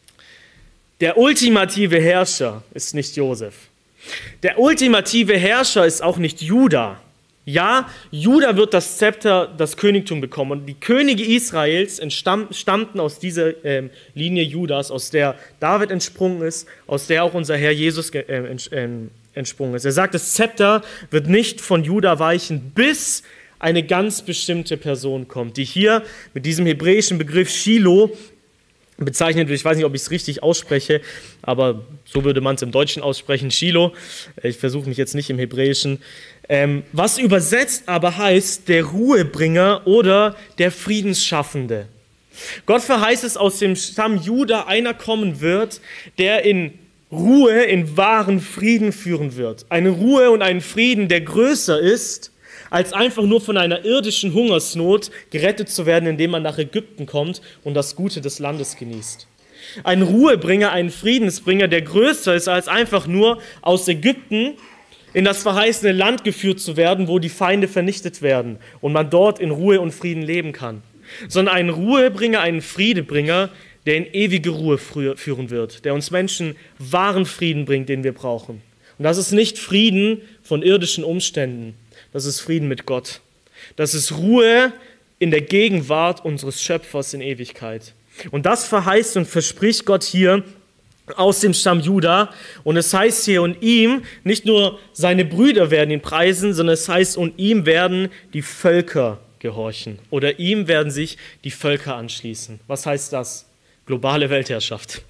der ultimative Herrscher ist nicht Josef. Der ultimative Herrscher ist auch nicht Juda. Ja, Juda wird das Zepter, das Königtum bekommen. Und die Könige Israels entstammten aus dieser ähm, Linie Judas, aus der David entsprungen ist, aus der auch unser Herr Jesus äh, ähm, entsprungen ist. Er sagt, das Zepter wird nicht von Juda weichen, bis eine ganz bestimmte Person kommt, die hier mit diesem hebräischen Begriff Shiloh bezeichnet wird. Ich weiß nicht, ob ich es richtig ausspreche, aber so würde man es im Deutschen aussprechen, Shiloh. Ich versuche mich jetzt nicht im Hebräischen. Ähm, was übersetzt aber heißt, der Ruhebringer oder der Friedensschaffende. Gott verheißt es, aus dem Stamm Juda einer kommen wird, der in Ruhe, in wahren Frieden führen wird. Eine Ruhe und einen Frieden, der größer ist, als einfach nur von einer irdischen Hungersnot gerettet zu werden, indem man nach Ägypten kommt und das Gute des Landes genießt. Ein Ruhebringer, ein Friedensbringer, der größer ist, als einfach nur aus Ägypten in das verheißene Land geführt zu werden, wo die Feinde vernichtet werden und man dort in Ruhe und Frieden leben kann. Sondern ein Ruhebringer, ein Friedebringer, der in ewige Ruhe führen wird, der uns Menschen wahren Frieden bringt, den wir brauchen. Und das ist nicht Frieden von irdischen Umständen, das ist Frieden mit Gott. Das ist Ruhe in der Gegenwart unseres Schöpfers in Ewigkeit. Und das verheißt und verspricht Gott hier aus dem Stamm Juda. Und es heißt hier, und ihm, nicht nur seine Brüder werden ihn preisen, sondern es heißt, und ihm werden die Völker gehorchen. Oder ihm werden sich die Völker anschließen. Was heißt das? Globale Weltherrschaft.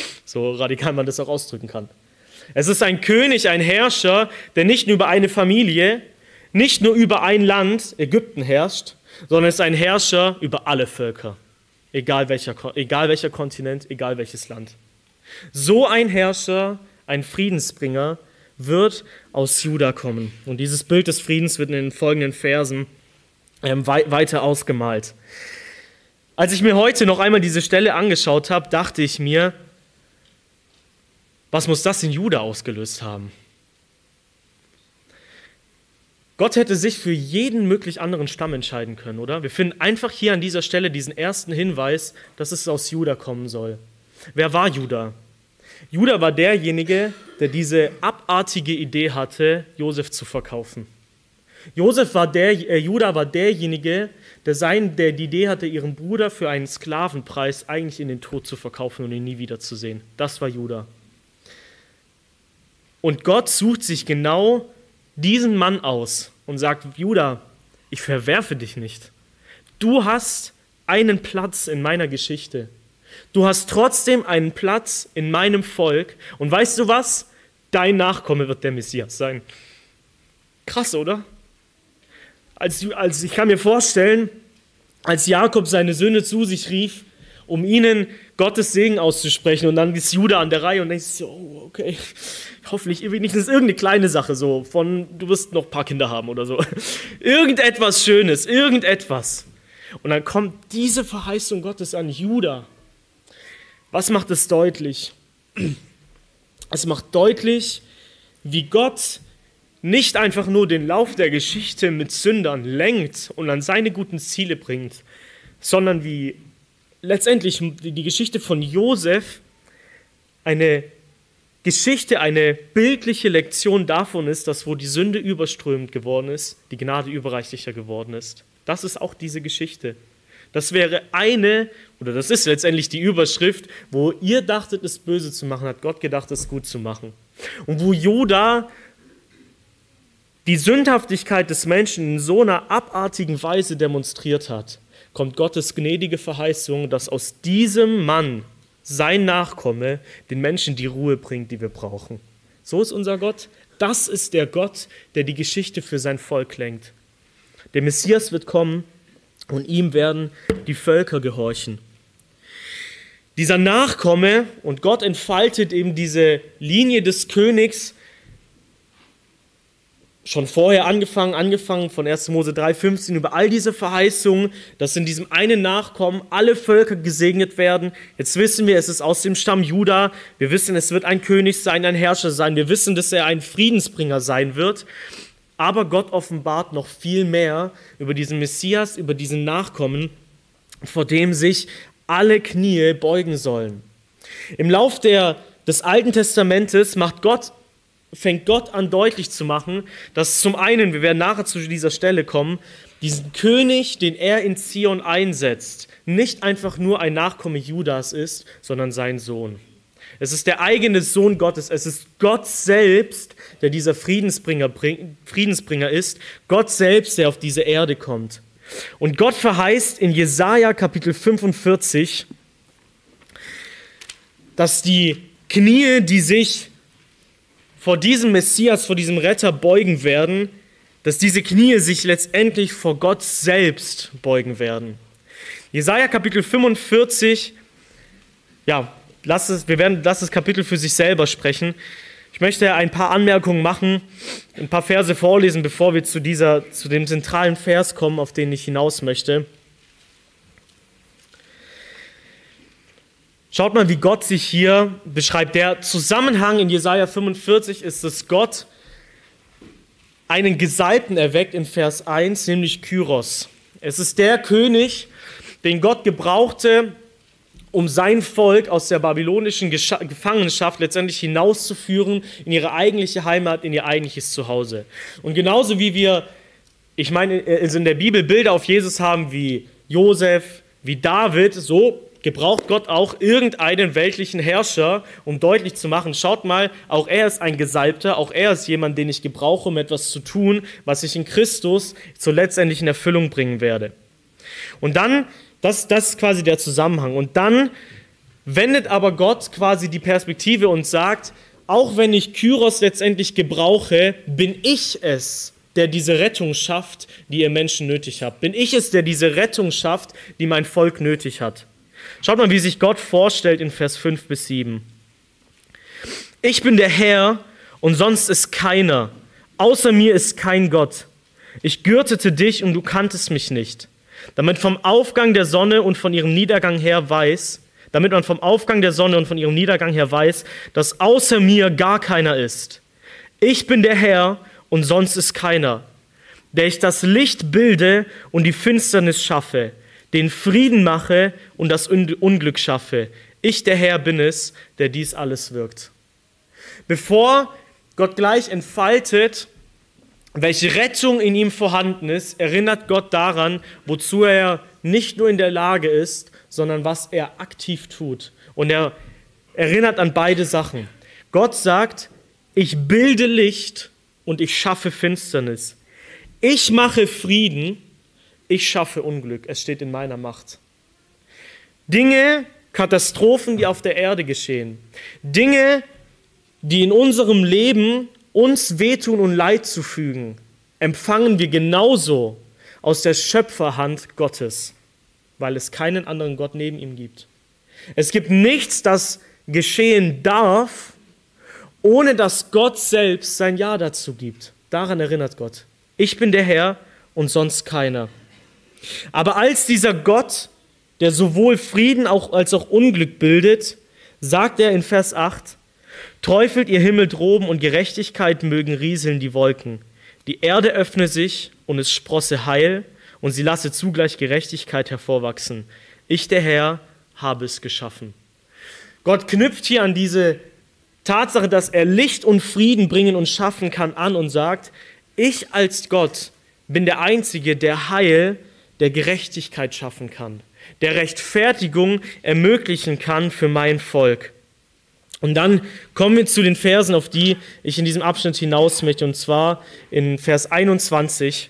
So radikal man das auch ausdrücken kann. Es ist ein König, ein Herrscher, der nicht nur über eine Familie, nicht nur über ein Land, Ägypten, herrscht, sondern es ist ein Herrscher über alle Völker, egal welcher, egal welcher Kontinent, egal welches Land. So ein Herrscher, ein Friedensbringer, wird aus Juda kommen. Und dieses Bild des Friedens wird in den folgenden Versen ähm, wei- weiter ausgemalt. Als ich mir heute noch einmal diese Stelle angeschaut habe, dachte ich mir, was muss das in Juda ausgelöst haben? Gott hätte sich für jeden möglich anderen Stamm entscheiden können, oder? Wir finden einfach hier an dieser Stelle diesen ersten Hinweis, dass es aus Juda kommen soll. Wer war Juda? Juda war derjenige, der diese abartige Idee hatte, Josef zu verkaufen. Josef war der, äh, Juda war derjenige, der, sein, der die Idee hatte, ihren Bruder für einen Sklavenpreis eigentlich in den Tod zu verkaufen und ihn nie wiederzusehen. Das war Juda. Und Gott sucht sich genau diesen Mann aus und sagt, Juda, ich verwerfe dich nicht. Du hast einen Platz in meiner Geschichte. Du hast trotzdem einen Platz in meinem Volk. Und weißt du was? Dein Nachkomme wird der Messias sein. Krass, oder? Als, als, ich kann mir vorstellen, als Jakob seine Söhne zu sich rief, um ihnen Gottes Segen auszusprechen, und dann ist Juda an der Reihe und denkt sich so, oh, okay, hoffentlich wenigstens irgendeine kleine Sache, so von, du wirst noch ein paar Kinder haben oder so. Irgendetwas Schönes, irgendetwas. Und dann kommt diese Verheißung Gottes an Juda. Was macht es deutlich? Es macht deutlich, wie Gott nicht einfach nur den Lauf der Geschichte mit Sündern lenkt und an seine guten Ziele bringt, sondern wie letztendlich die Geschichte von Josef eine Geschichte, eine bildliche Lektion davon ist, dass wo die Sünde überströmend geworden ist, die Gnade überreichlicher geworden ist. Das ist auch diese Geschichte. Das wäre eine, oder das ist letztendlich die Überschrift, wo ihr dachtet, es böse zu machen, hat Gott gedacht, es gut zu machen. Und wo Juda die Sündhaftigkeit des Menschen in so einer abartigen Weise demonstriert hat, kommt Gottes gnädige Verheißung, dass aus diesem Mann, sein Nachkomme, den Menschen die Ruhe bringt, die wir brauchen. So ist unser Gott. Das ist der Gott, der die Geschichte für sein Volk lenkt. Der Messias wird kommen und ihm werden die Völker gehorchen. Dieser Nachkomme, und Gott entfaltet eben diese Linie des Königs, schon vorher angefangen, angefangen von erster Mose drei fünfzehn, über all diese Verheißungen, dass in diesem einen Nachkommen alle Völker gesegnet werden. Jetzt wissen wir, es ist aus dem Stamm Juda. Wir wissen, es wird ein König sein, ein Herrscher sein. Wir wissen, dass er ein Friedensbringer sein wird. Aber Gott offenbart noch viel mehr über diesen Messias, über diesen Nachkommen, vor dem sich alle Knie beugen sollen. Im Lauf der, des Alten Testamentes macht Gott fängt Gott an deutlich zu machen, dass zum einen, wir werden nachher zu dieser Stelle kommen, diesen König, den er in Zion einsetzt, nicht einfach nur ein Nachkomme Judas ist, sondern sein Sohn. Es ist der eigene Sohn Gottes, es ist Gott selbst, der dieser Friedensbringer, Friedensbringer ist, Gott selbst, der auf diese Erde kommt. Und Gott verheißt in Jesaja Kapitel fünfundvierzig, dass die Knie, die sich vor diesem Messias, vor diesem Retter beugen werden, dass diese Knie sich letztendlich vor Gott selbst beugen werden. Jesaja Kapitel fünfundvierzig, ja, lass es, wir werden lass das Kapitel für sich selber sprechen. Ich möchte ein paar Anmerkungen machen, ein paar Verse vorlesen, bevor wir zu, dieser, zu dem zentralen Vers kommen, auf den ich hinaus möchte. Schaut mal, wie Gott sich hier beschreibt. Der Zusammenhang in Jesaja fünfundvierzig ist, dass Gott einen Gesalbten erweckt in Vers eins, nämlich Kyros. Es ist der König, den Gott gebrauchte, um sein Volk aus der babylonischen Gefangenschaft letztendlich hinauszuführen in ihre eigentliche Heimat, in ihr eigentliches Zuhause. Und genauso wie wir, ich meine, also in der Bibel Bilder auf Jesus haben wie Josef, wie David, so gebraucht Gott auch irgendeinen weltlichen Herrscher, um deutlich zu machen, schaut mal, auch er ist ein Gesalbter, auch er ist jemand, den ich gebrauche, um etwas zu tun, was ich in Christus zur letztendlichen Erfüllung bringen werde. Und dann, das, das ist quasi der Zusammenhang. Und dann wendet aber Gott quasi die Perspektive und sagt, auch wenn ich Kyros letztendlich gebrauche, bin ich es, der diese Rettung schafft, die ihr Menschen nötig habt. Bin ich es, der diese Rettung schafft, die mein Volk nötig hat. Schaut mal, wie sich Gott vorstellt in Vers fünf bis sieben. Ich bin der Herr und sonst ist keiner. Außer mir ist kein Gott. Ich gürtete dich und du kanntest mich nicht. Damit vom Aufgang der Sonne und von ihrem Niedergang her weiß, damit man vom Aufgang der Sonne und von ihrem Niedergang her weiß, dass außer mir gar keiner ist. Ich bin der Herr und sonst ist keiner, der ich das Licht bilde und die Finsternis schaffe, den Frieden mache und das Unglück schaffe. Ich, der Herr, bin es, der dies alles wirkt. Bevor Gott gleich entfaltet, welche Rettung in ihm vorhanden ist, erinnert Gott daran, wozu er nicht nur in der Lage ist, sondern was er aktiv tut. Und er erinnert an beide Sachen. Gott sagt, ich bilde Licht und ich schaffe Finsternis. Ich mache Frieden, ich schaffe Unglück. Es steht in meiner Macht. Dinge, Katastrophen, die auf der Erde geschehen. Dinge, die in unserem Leben uns wehtun und Leid zufügen, empfangen wir genauso aus der Schöpferhand Gottes, weil es keinen anderen Gott neben ihm gibt. Es gibt nichts, das geschehen darf, ohne dass Gott selbst sein Ja dazu gibt. Daran erinnert Gott. Ich bin der Herr und sonst keiner. Aber als dieser Gott, der sowohl Frieden als auch Unglück bildet, sagt er in Vers acht, träufelt ihr Himmel droben und Gerechtigkeit mögen rieseln die Wolken. Die Erde öffne sich und es sprosse Heil und sie lasse zugleich Gerechtigkeit hervorwachsen. Ich, der Herr, habe es geschaffen. Gott knüpft hier an diese Tatsache, dass er Licht und Frieden bringen und schaffen kann, an und sagt, ich als Gott bin der Einzige, der Heil, der Gerechtigkeit schaffen kann, der Rechtfertigung ermöglichen kann für mein Volk. Und dann kommen wir zu den Versen, auf die ich in diesem Abschnitt hinaus möchte, und zwar in Vers einundzwanzig.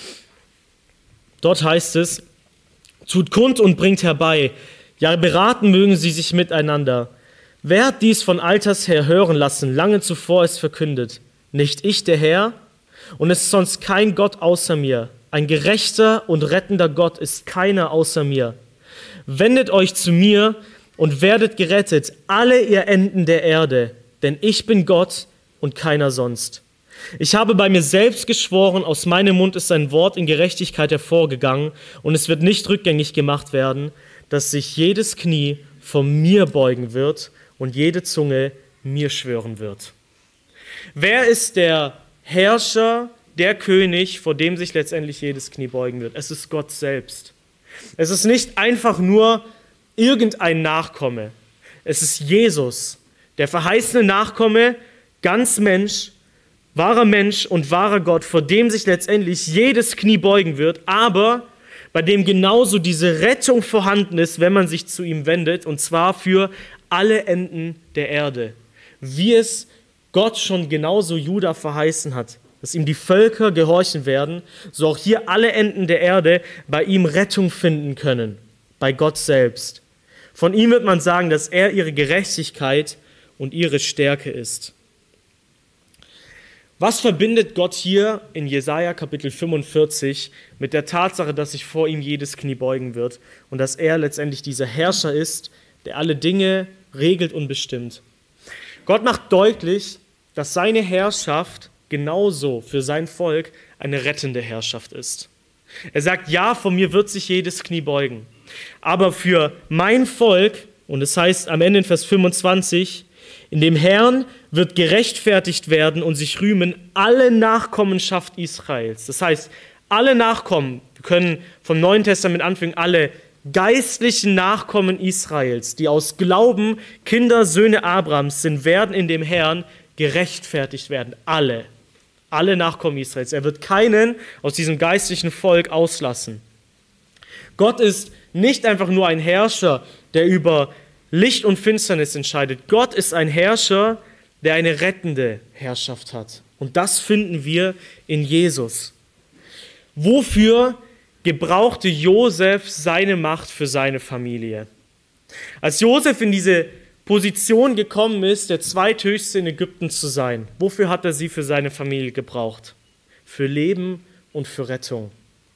Dort heißt es, tut kund und bringt herbei, ja beraten mögen sie sich miteinander. Wer hat dies von alters her hören lassen, lange zuvor es verkündet? Nicht ich, der Herr? Und es ist sonst kein Gott außer mir. Ein gerechter und rettender Gott ist keiner außer mir. Wendet euch zu mir und werdet gerettet, alle ihr Enden der Erde, denn ich bin Gott und keiner sonst. Ich habe bei mir selbst geschworen, aus meinem Mund ist ein Wort in Gerechtigkeit hervorgegangen und es wird nicht rückgängig gemacht werden, dass sich jedes Knie vor mir beugen wird und jede Zunge mir schwören wird. Wer ist der Herrscher, der König, vor dem sich letztendlich jedes Knie beugen wird? Es ist Gott selbst. Es ist nicht einfach nur irgendein Nachkomme. Es ist Jesus, der verheißene Nachkomme, ganz Mensch, wahrer Mensch und wahrer Gott, vor dem sich letztendlich jedes Knie beugen wird, aber bei dem genauso diese Rettung vorhanden ist, wenn man sich zu ihm wendet, und zwar für alle Enden der Erde. Wie es Gott schon genauso Juda verheißen hat, dass ihm die Völker gehorchen werden, so auch hier alle Enden der Erde bei ihm Rettung finden können, bei Gott selbst. Von ihm wird man sagen, dass er ihre Gerechtigkeit und ihre Stärke ist. Was verbindet Gott hier in Jesaja Kapitel fünfundvierzig mit der Tatsache, dass sich vor ihm jedes Knie beugen wird und dass er letztendlich dieser Herrscher ist, der alle Dinge regelt und bestimmt? Gott macht deutlich, dass seine Herrschaft genauso für sein Volk eine rettende Herrschaft ist. Er sagt, ja, vor mir wird sich jedes Knie beugen, aber für mein Volk, und es heißt am Ende in Vers fünfundzwanzig, in dem Herrn wird gerechtfertigt werden und sich rühmen alle Nachkommenschaft Israels. Das heißt, alle Nachkommen, wir können vom Neuen Testament anfangen, alle geistlichen Nachkommen Israels, die aus Glauben Kinder, Söhne Abrahams sind, werden in dem Herrn gerechtfertigt werden. Alle. Alle Nachkommen Israels. Er wird keinen aus diesem geistlichen Volk auslassen. Gott ist nicht einfach nur ein Herrscher, der über Licht und Finsternis entscheidet. Gott ist ein Herrscher, der eine rettende Herrschaft hat. Und das finden wir in Jesus. Wofür gebrauchte Josef seine Macht für seine Familie? Als Josef in diese Position gekommen ist, der zweithöchste in Ägypten zu sein, wofür hat er sie für seine Familie gebraucht? Für Leben und für Rettung.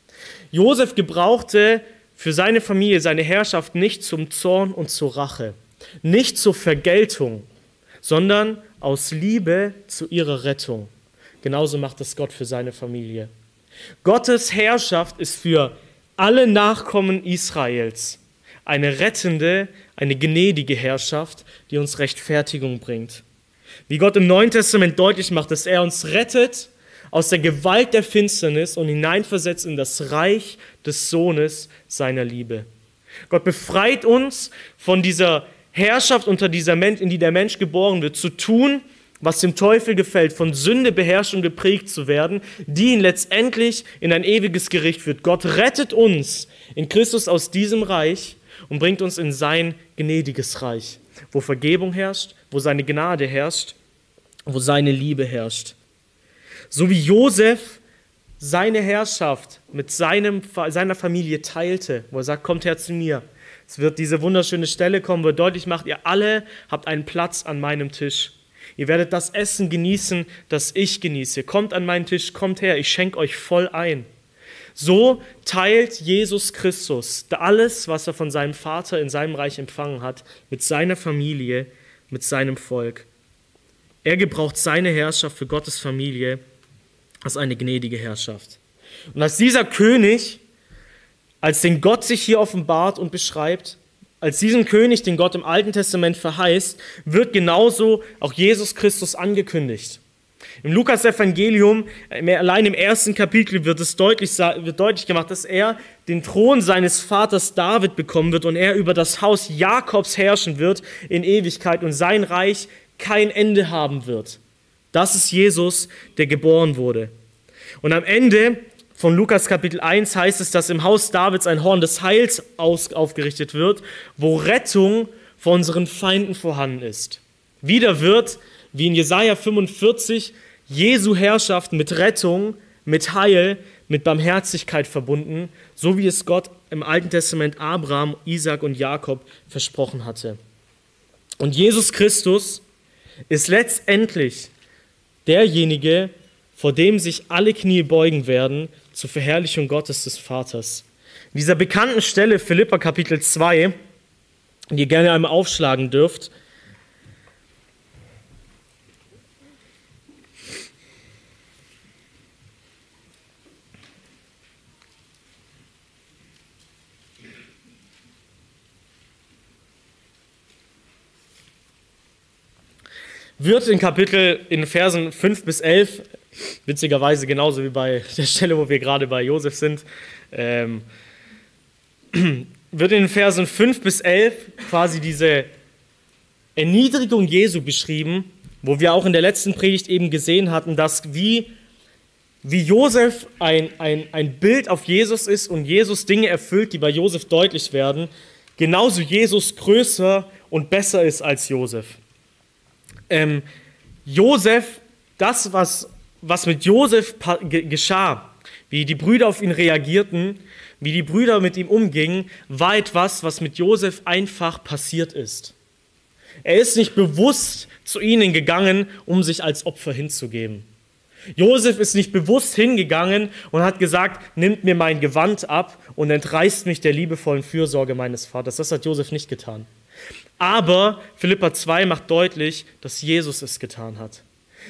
Josef gebrauchte für seine Familie seine Herrschaft nicht zum Zorn und zur Rache, nicht zur Vergeltung, sondern aus Liebe zu ihrer Rettung. Genauso macht es Gott für seine Familie. Gottes Herrschaft ist für alle Nachkommen Israels eine rettende, eine gnädige Herrschaft, die uns Rechtfertigung bringt. Wie Gott im Neuen Testament deutlich macht, dass er uns rettet aus der Gewalt der Finsternis und hineinversetzt in das Reich des Sohnes seiner Liebe. Gott befreit uns von dieser Herrschaft, unter dieser Mensch, in die der Mensch geboren wird, zu tun, was dem Teufel gefällt, von Sünde beherrscht und geprägt zu werden, die ihn letztendlich in ein ewiges Gericht führt. Gott rettet uns in Christus aus diesem Reich und bringt uns in sein gnädiges Reich, wo Vergebung herrscht, wo seine Gnade herrscht, wo seine Liebe herrscht. So wie Josef seine Herrschaft mit seinem, seiner Familie teilte, wo er sagt, kommt her zu mir. Es wird diese wunderschöne Stelle kommen, wo er deutlich macht, ihr alle habt einen Platz an meinem Tisch. Ihr werdet das Essen genießen, das ich genieße. Kommt an meinen Tisch, kommt her, ich schenke euch voll ein. So teilt Jesus Christus alles, was er von seinem Vater in seinem Reich empfangen hat, mit seiner Familie, mit seinem Volk. Er gebraucht seine Herrschaft für Gottes Familie als eine gnädige Herrschaft. Und als dieser König, als den Gott sich hier offenbart und beschreibt, als diesen König, den Gott im Alten Testament verheißt, wird genauso auch Jesus Christus angekündigt. Im Lukas-Evangelium, allein im ersten Kapitel, wird es deutlich, wird deutlich gemacht, dass er den Thron seines Vaters David bekommen wird und er über das Haus Jakobs herrschen wird in Ewigkeit und sein Reich kein Ende haben wird. Das ist Jesus, der geboren wurde. Und am Ende von Lukas Kapitel eins heißt es, dass im Haus Davids ein Horn des Heils aus, aufgerichtet wird, wo Rettung vor unseren Feinden vorhanden ist. Wieder wird, wie in Jesaja fünfundvierzig, Jesu Herrschaft mit Rettung, mit Heil, mit Barmherzigkeit verbunden, so wie es Gott im Alten Testament Abraham, Isaak und Jakob versprochen hatte. Und Jesus Christus ist letztendlich derjenige, vor dem sich alle Knie beugen werden, zur Verherrlichung Gottes des Vaters. In dieser bekannten Stelle, Philipper Kapitel zwei, die ihr gerne einmal aufschlagen dürft, wird in Kapitel, in Versen fünf bis elf, witzigerweise genauso wie bei der Stelle, wo wir gerade bei Josef sind, ähm, wird in den Versen fünf bis elf quasi diese Erniedrigung Jesu beschrieben wo wir auch in der letzten Predigt eben gesehen hatten, dass wie, wie Josef ein, ein, ein Bild auf Jesus ist und Jesus Dinge erfüllt, die bei Josef deutlich werden, genauso Jesus größer und besser ist als Josef. Ähm, Josef, das, was, was mit Josef geschah, wie die Brüder auf ihn reagierten, wie die Brüder mit ihm umgingen, war etwas, was mit Josef einfach passiert ist. Er ist nicht bewusst zu ihnen gegangen, um sich als Opfer hinzugeben. Josef ist nicht bewusst hingegangen und hat gesagt, nimmt mir mein Gewand ab und entreißt mich der liebevollen Fürsorge meines Vaters. Das hat Josef nicht getan. Aber Philipper zwei macht deutlich, dass Jesus es getan hat.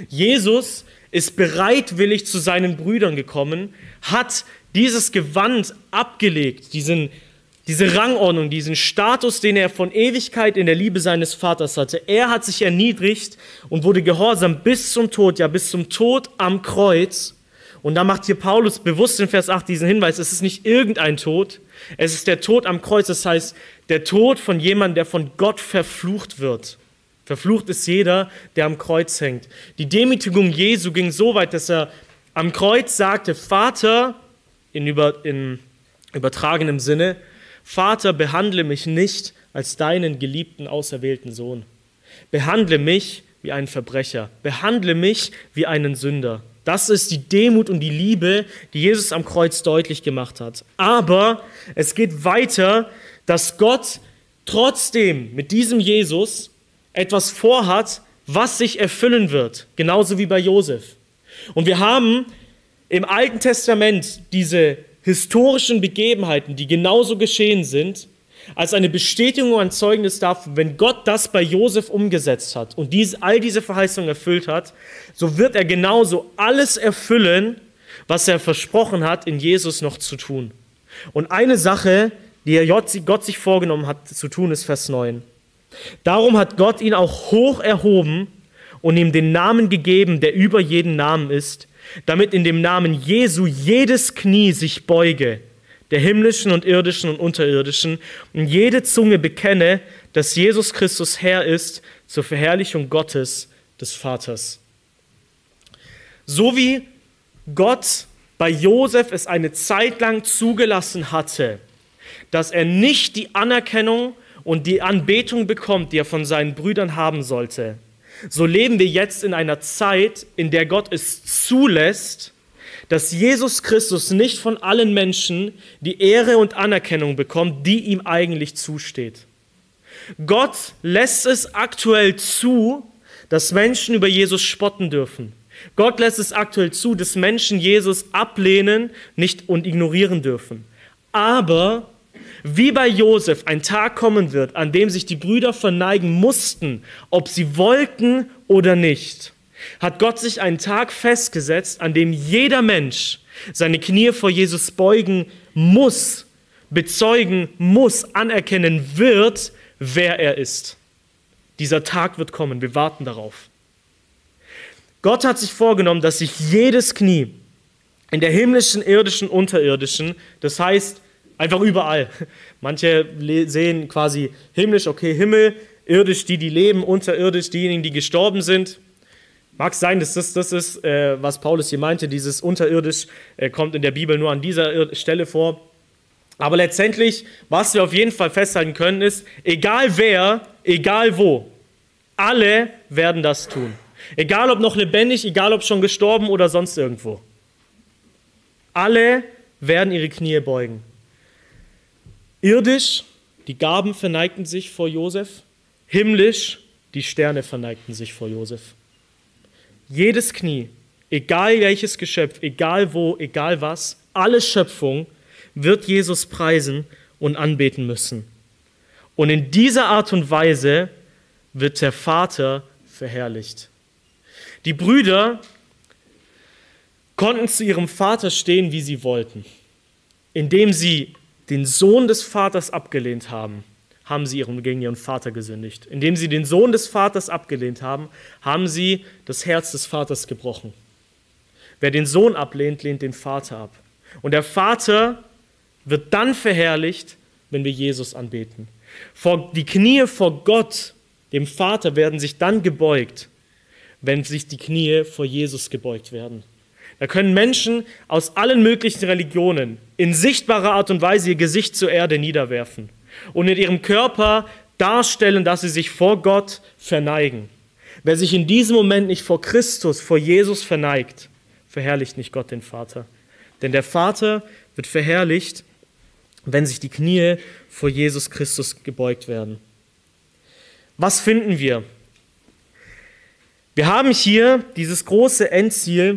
Jesus ist bereitwillig zu seinen Brüdern gekommen, hat dieses Gewand abgelegt, diesen, diese Rangordnung, diesen Status, den er von Ewigkeit in der Liebe seines Vaters hatte. Er hat sich erniedrigt und wurde gehorsam bis zum Tod, ja bis zum Tod am Kreuz. Und da macht hier Paulus bewusst in Vers acht diesen Hinweis, es ist nicht irgendein Tod, es ist der Tod am Kreuz, das heißt der Tod von jemandem, der von Gott verflucht wird. Verflucht ist jeder, der am Kreuz hängt. Die Demütigung Jesu ging so weit, dass er am Kreuz sagte, Vater, in, über, in übertragenem Sinne, Vater, behandle mich nicht als deinen geliebten, auserwählten Sohn. Behandle mich wie einen Verbrecher. Behandle mich wie einen Sünder. Das ist die Demut und die Liebe, die Jesus am Kreuz deutlich gemacht hat. Aber es geht weiter, dass Gott trotzdem mit diesem Jesus etwas vorhat, was sich erfüllen wird, genauso wie bei Josef. Und wir haben im Alten Testament diese historischen Begebenheiten, die genauso geschehen sind, als eine Bestätigung und ein Zeugnis dafür, wenn Gott das bei Josef umgesetzt hat und dies, all diese Verheißungen erfüllt hat, so wird er genauso alles erfüllen, was er versprochen hat, in Jesus noch zu tun. Und eine Sache, die Gott sich vorgenommen hat zu tun, ist Vers neun. Darum hat Gott ihn auch hoch erhoben und ihm den Namen gegeben, der über jeden Namen ist, damit in dem Namen Jesu jedes Knie sich beuge, der himmlischen und irdischen und unterirdischen, und jede Zunge bekenne, dass Jesus Christus Herr ist, zur Verherrlichung Gottes, des Vaters. So wie Gott bei Josef es eine Zeit lang zugelassen hatte, dass er nicht die Anerkennung und die Anbetung bekommt, die er von seinen Brüdern haben sollte, so leben wir jetzt in einer Zeit, in der Gott es zulässt, dass Jesus Christus nicht von allen Menschen die Ehre und Anerkennung bekommt, die ihm eigentlich zusteht. Gott lässt es aktuell zu, dass Menschen über Jesus spotten dürfen. Gott lässt es aktuell zu, dass Menschen Jesus ablehnen nicht und ignorieren dürfen. Aber wie bei Josef ein Tag kommen wird, an dem sich die Brüder verneigen mussten, ob sie wollten oder nicht, hat Gott sich einen Tag festgesetzt, an dem jeder Mensch seine Knie vor Jesus beugen muss, bezeugen muss, anerkennen wird, wer er ist. Dieser Tag wird kommen, wir warten darauf. Gott hat sich vorgenommen, dass sich jedes Knie in der himmlischen, irdischen, unterirdischen, das heißt einfach überall. Manche sehen quasi himmlisch, okay, Himmel, irdisch, die, die leben, unterirdisch, diejenigen, die gestorben sind. Mag sein, dass das das ist, äh, was Paulus hier meinte, dieses unterirdisch äh, kommt in der Bibel nur an dieser Stelle vor. Aber letztendlich, was wir auf jeden Fall festhalten können, ist, egal wer, egal wo, alle werden das tun. Egal ob noch lebendig, egal ob schon gestorben oder sonst irgendwo. Alle werden ihre Knie beugen. Irdisch, die Gaben verneigten sich vor Josef. Himmlisch, die Sterne verneigten sich vor Josef. Jedes Knie, egal welches Geschöpf, egal wo, egal was, alle Schöpfung wird Jesus preisen und anbeten müssen. Und in dieser Art und Weise wird der Vater verherrlicht. Die Brüder konnten zu ihrem Vater stehen, wie sie wollten. Indem sie den Sohn des Vaters abgelehnt haben, haben sie ihren, gegen ihren Vater gesündigt. Indem sie den Sohn des Vaters abgelehnt haben, haben sie das Herz des Vaters gebrochen. Wer den Sohn ablehnt, lehnt den Vater ab. Und der Vater wird dann verherrlicht, wenn wir Jesus anbeten. Vor, die Knie vor Gott, dem Vater, werden sich dann gebeugt, wenn sich die Knie vor Jesus gebeugt werden. Da können Menschen aus allen möglichen Religionen in sichtbarer Art und Weise ihr Gesicht zur Erde niederwerfen und in ihrem Körper darstellen, dass sie sich vor Gott verneigen. Wer sich in diesem Moment nicht vor Christus, vor Jesus verneigt, verherrlicht nicht Gott den Vater. Denn der Vater wird verherrlicht, wenn sich die Knie vor Jesus Christus gebeugt werden. Was finden wir? Wir haben hier dieses große Endziel.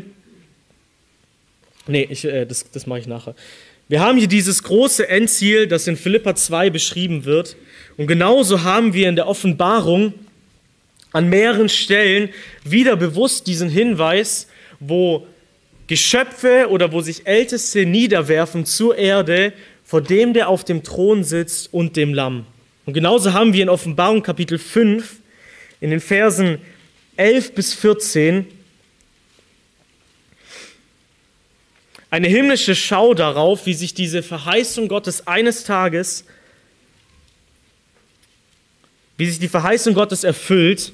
Nee, ich, äh, das, das mache ich nachher. Wir haben hier dieses große Endziel, das in Philipper zwei beschrieben wird. Und genauso haben wir in der Offenbarung an mehreren Stellen wieder bewusst diesen Hinweis, wo Geschöpfe oder wo sich Älteste niederwerfen zur Erde, vor dem, der auf dem Thron sitzt und dem Lamm. Und genauso haben wir in Offenbarung Kapitel fünf in den Versen elf bis vierzehn eine himmlische Schau darauf, wie sich diese Verheißung Gottes eines Tages, wie sich die Verheißung Gottes erfüllt,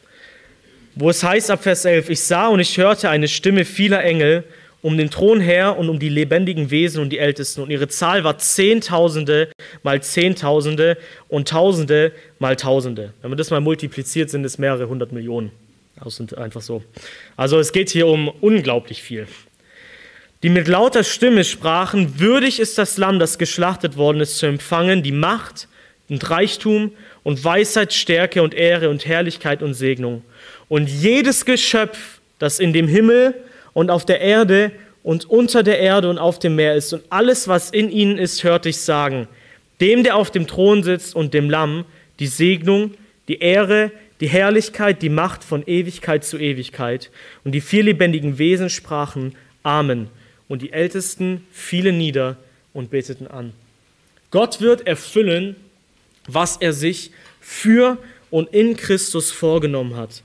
wo es heißt ab Vers elf, ich sah und ich hörte eine Stimme vieler Engel um den Thron her und um die lebendigen Wesen und die Ältesten. Und ihre Zahl war Zehntausende mal Zehntausende und Tausende mal Tausende. Wenn man das mal multipliziert, sind es mehrere hundert Millionen. Das sind einfach so. Also es geht hier um unglaublich viel. Die mit lauter Stimme sprachen, würdig ist das Lamm, das geschlachtet worden ist, zu empfangen, die Macht und Reichtum und Weisheit, Stärke und Ehre und Herrlichkeit und Segnung. Und jedes Geschöpf, das in dem Himmel und auf der Erde und unter der Erde und auf dem Meer ist und alles, was in ihnen ist, hörte ich sagen, dem, der auf dem Thron sitzt und dem Lamm, die Segnung, die Ehre, die Herrlichkeit, die Macht von Ewigkeit zu Ewigkeit. Und die vier lebendigen Wesen sprachen Amen. Und die Ältesten fielen nieder und beteten an. Gott wird erfüllen, was er sich für und in Christus vorgenommen hat.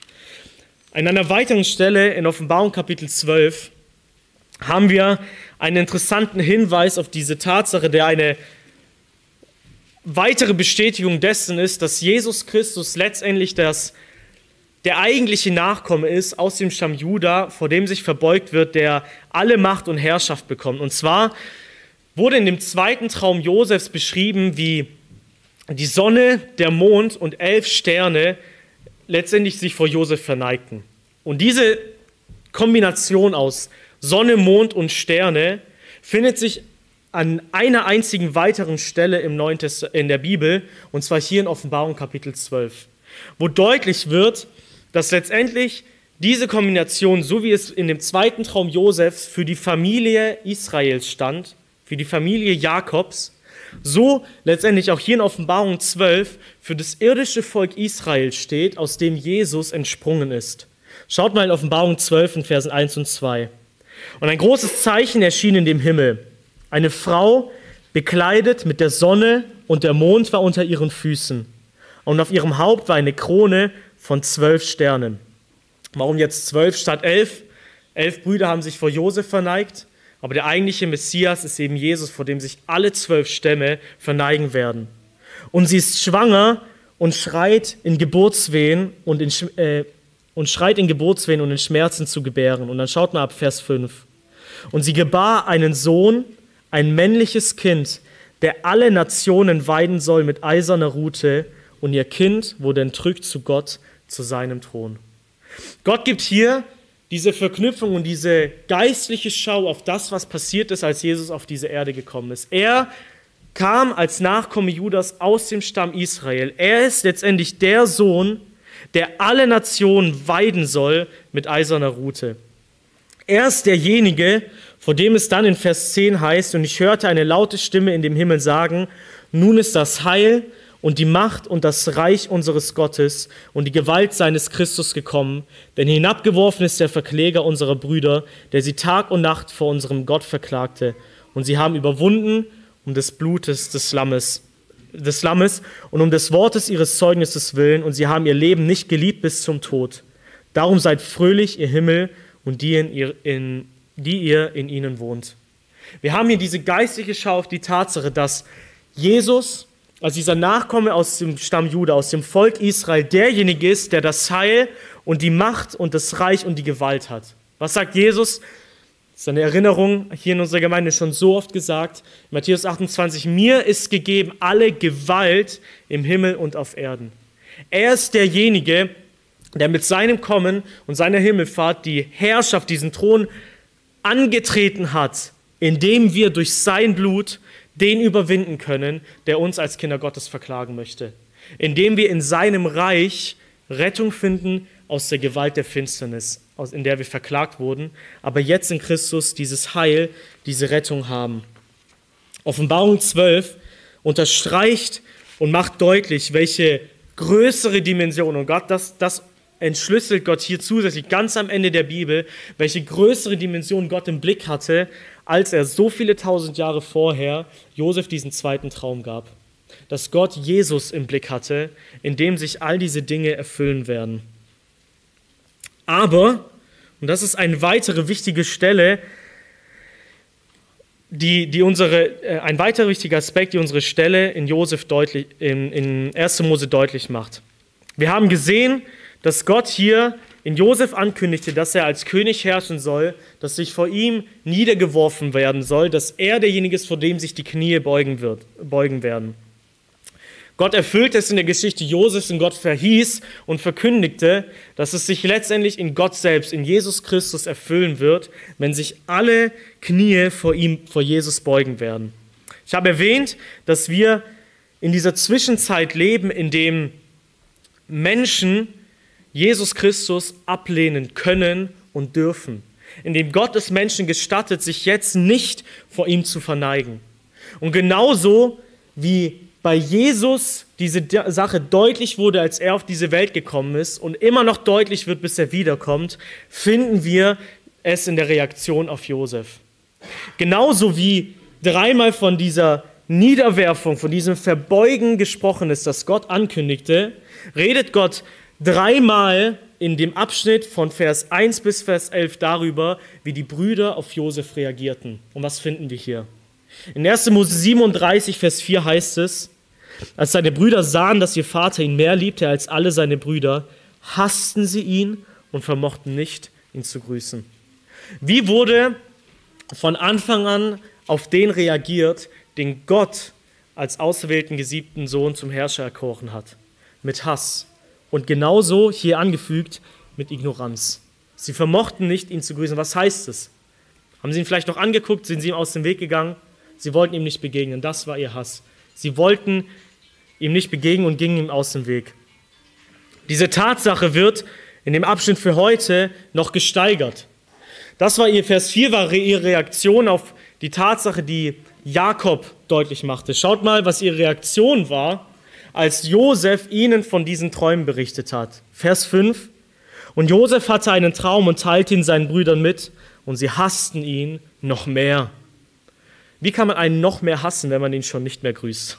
An einer weiteren Stelle in Offenbarung Kapitel zwölf haben wir einen interessanten Hinweis auf diese Tatsache, der eine weitere Bestätigung dessen ist, dass Jesus Christus letztendlich das, der eigentliche Nachkomme ist aus dem Stamm Juda, vor dem sich verbeugt wird, der alle Macht und Herrschaft bekommt. Und zwar wurde in dem zweiten Traum Josefs beschrieben, wie die Sonne, der Mond und elf Sterne letztendlich sich vor Josef verneigten. Und diese Kombination aus Sonne, Mond und Sterne findet sich an einer einzigen weiteren Stelle im Neuen Testament, in der Bibel, und zwar hier in Offenbarung Kapitel zwölf, wo deutlich wird, dass letztendlich diese Kombination, so wie es in dem zweiten Traum Josefs für die Familie Israels stand, für die Familie Jakobs, so letztendlich auch hier in Offenbarung zwölf für das irdische Volk Israel steht, aus dem Jesus entsprungen ist. Schaut mal in Offenbarung zwölf in Versen eins und zwei. Und ein großes Zeichen erschien in dem Himmel. Eine Frau, bekleidet mit der Sonne, und der Mond war unter ihren Füßen. Und auf ihrem Haupt war eine Krone von zwölf Sternen. Warum jetzt zwölf statt elf? Elf Brüder haben sich vor Josef verneigt, aber der eigentliche Messias ist eben Jesus, vor dem sich alle zwölf Stämme verneigen werden. Und sie ist schwanger und schreit in Geburtswehen und, in, äh, und schreit in Geburtswehen und in Schmerzen zu gebären. Und dann schaut mal ab Vers fünf. Und sie gebar einen Sohn, ein männliches Kind, der alle Nationen weiden soll mit eiserner Rute, und ihr Kind wurde entrückt zu Gott, zu seinem Thron. Gott gibt hier diese Verknüpfung und diese geistliche Schau auf das, was passiert ist, als Jesus auf diese Erde gekommen ist. Er kam als Nachkomme Judas aus dem Stamm Israel. Er ist letztendlich der Sohn, der alle Nationen weiden soll mit eiserner Rute. Er ist derjenige, vor dem es dann in Vers zehn heißt, und ich hörte eine laute Stimme in dem Himmel sagen, nun ist das Heil und die Macht und das Reich unseres Gottes und die Gewalt seines Christus gekommen, denn hinabgeworfen ist der Verkläger unserer Brüder, der sie Tag und Nacht vor unserem Gott verklagte. Und sie haben überwunden um des Blutes des Lammes, des Lammes und um des Wortes ihres Zeugnisses willen, und sie haben ihr Leben nicht geliebt bis zum Tod. Darum seid fröhlich, ihr Himmel, und die, in ihr, in, die ihr in ihnen wohnt. Wir haben hier diese geistliche Schau auf die Tatsache, dass Jesus, als dieser Nachkomme aus dem Stamm Juda, aus dem Volk Israel, derjenige ist, der das Heil und die Macht und das Reich und die Gewalt hat. Was sagt Jesus? Das ist eine Erinnerung, hier in unserer Gemeinde schon so oft gesagt. Matthäus achtundzwanzig, mir ist gegeben alle Gewalt im Himmel und auf Erden. Er ist derjenige, der mit seinem Kommen und seiner Himmelfahrt die Herrschaft, diesen Thron angetreten hat, indem wir durch sein Blut den überwinden können, der uns als Kinder Gottes verklagen möchte. Indem wir in seinem Reich Rettung finden aus der Gewalt der Finsternis, in der wir verklagt wurden, aber jetzt in Christus dieses Heil, diese Rettung haben. Offenbarung zwölf unterstreicht und macht deutlich, welche größere Dimension, und Gott, das, das entschlüsselt Gott hier zusätzlich ganz am Ende der Bibel, welche größere Dimension Gott im Blick hatte, als er so viele tausend Jahre vorher Josef diesen zweiten Traum gab. Dass Gott Jesus im Blick hatte, in dem sich all diese Dinge erfüllen werden. Aber, und das ist eine weitere wichtige Stelle, die, die unsere, äh, ein weiterer wichtiger Aspekt, die unsere Stelle in Josef deutlich, in, in erster Mose deutlich macht. Wir haben gesehen, dass Gott hier in Josef ankündigte, dass er als König herrschen soll, dass sich vor ihm niedergeworfen werden soll, dass er derjenige ist, vor dem sich die Knie beugen, wird, beugen werden. Gott erfüllte es in der Geschichte Josefs und Gott verhieß und verkündigte, dass es sich letztendlich in Gott selbst, in Jesus Christus erfüllen wird, wenn sich alle Knie vor ihm, vor Jesus beugen werden. Ich habe erwähnt, dass wir in dieser Zwischenzeit leben, in dem Menschen Jesus Christus ablehnen können und dürfen, in dem Gott es Menschen gestattet, sich jetzt nicht vor ihm zu verneigen. Und genauso wie bei Jesus diese Sache deutlich wurde, als er auf diese Welt gekommen ist und immer noch deutlich wird, bis er wiederkommt, finden wir es in der Reaktion auf Josef. Genauso wie dreimal von dieser Niederwerfung, von diesem Verbeugen gesprochen ist, das Gott ankündigte, redet Gott dreimal in dem Abschnitt von Vers eins bis Vers elf darüber, wie die Brüder auf Josef reagierten. Und was finden wir hier? In erster Mose siebenunddreißig, Vers vier heißt es, als seine Brüder sahen, dass ihr Vater ihn mehr liebte als alle seine Brüder, hassten sie ihn und vermochten nicht, ihn zu grüßen. Wie wurde von Anfang an auf den reagiert, den Gott als auserwählten, gesiebten Sohn zum Herrscher erkoren hat? Mit Hass. Und genauso hier angefügt mit Ignoranz. Sie vermochten nicht, ihn zu grüßen. Was heißt es? Haben sie ihn vielleicht noch angeguckt? Sind sie ihm aus dem Weg gegangen? Sie wollten ihm nicht begegnen. Das war ihr Hass. Sie wollten ihm nicht begegnen und gingen ihm aus dem Weg. Diese Tatsache wird in dem Abschnitt für heute noch gesteigert. Das war ihr Vers vier, war ihre Reaktion auf die Tatsache, die Jakob deutlich machte. Schaut mal, was ihre Reaktion war, als Josef ihnen von diesen Träumen berichtet hat. Vers fünf. Und Josef hatte einen Traum und teilte ihn seinen Brüdern mit, und sie hassten ihn noch mehr. Wie kann man einen noch mehr hassen, wenn man ihn schon nicht mehr grüßt?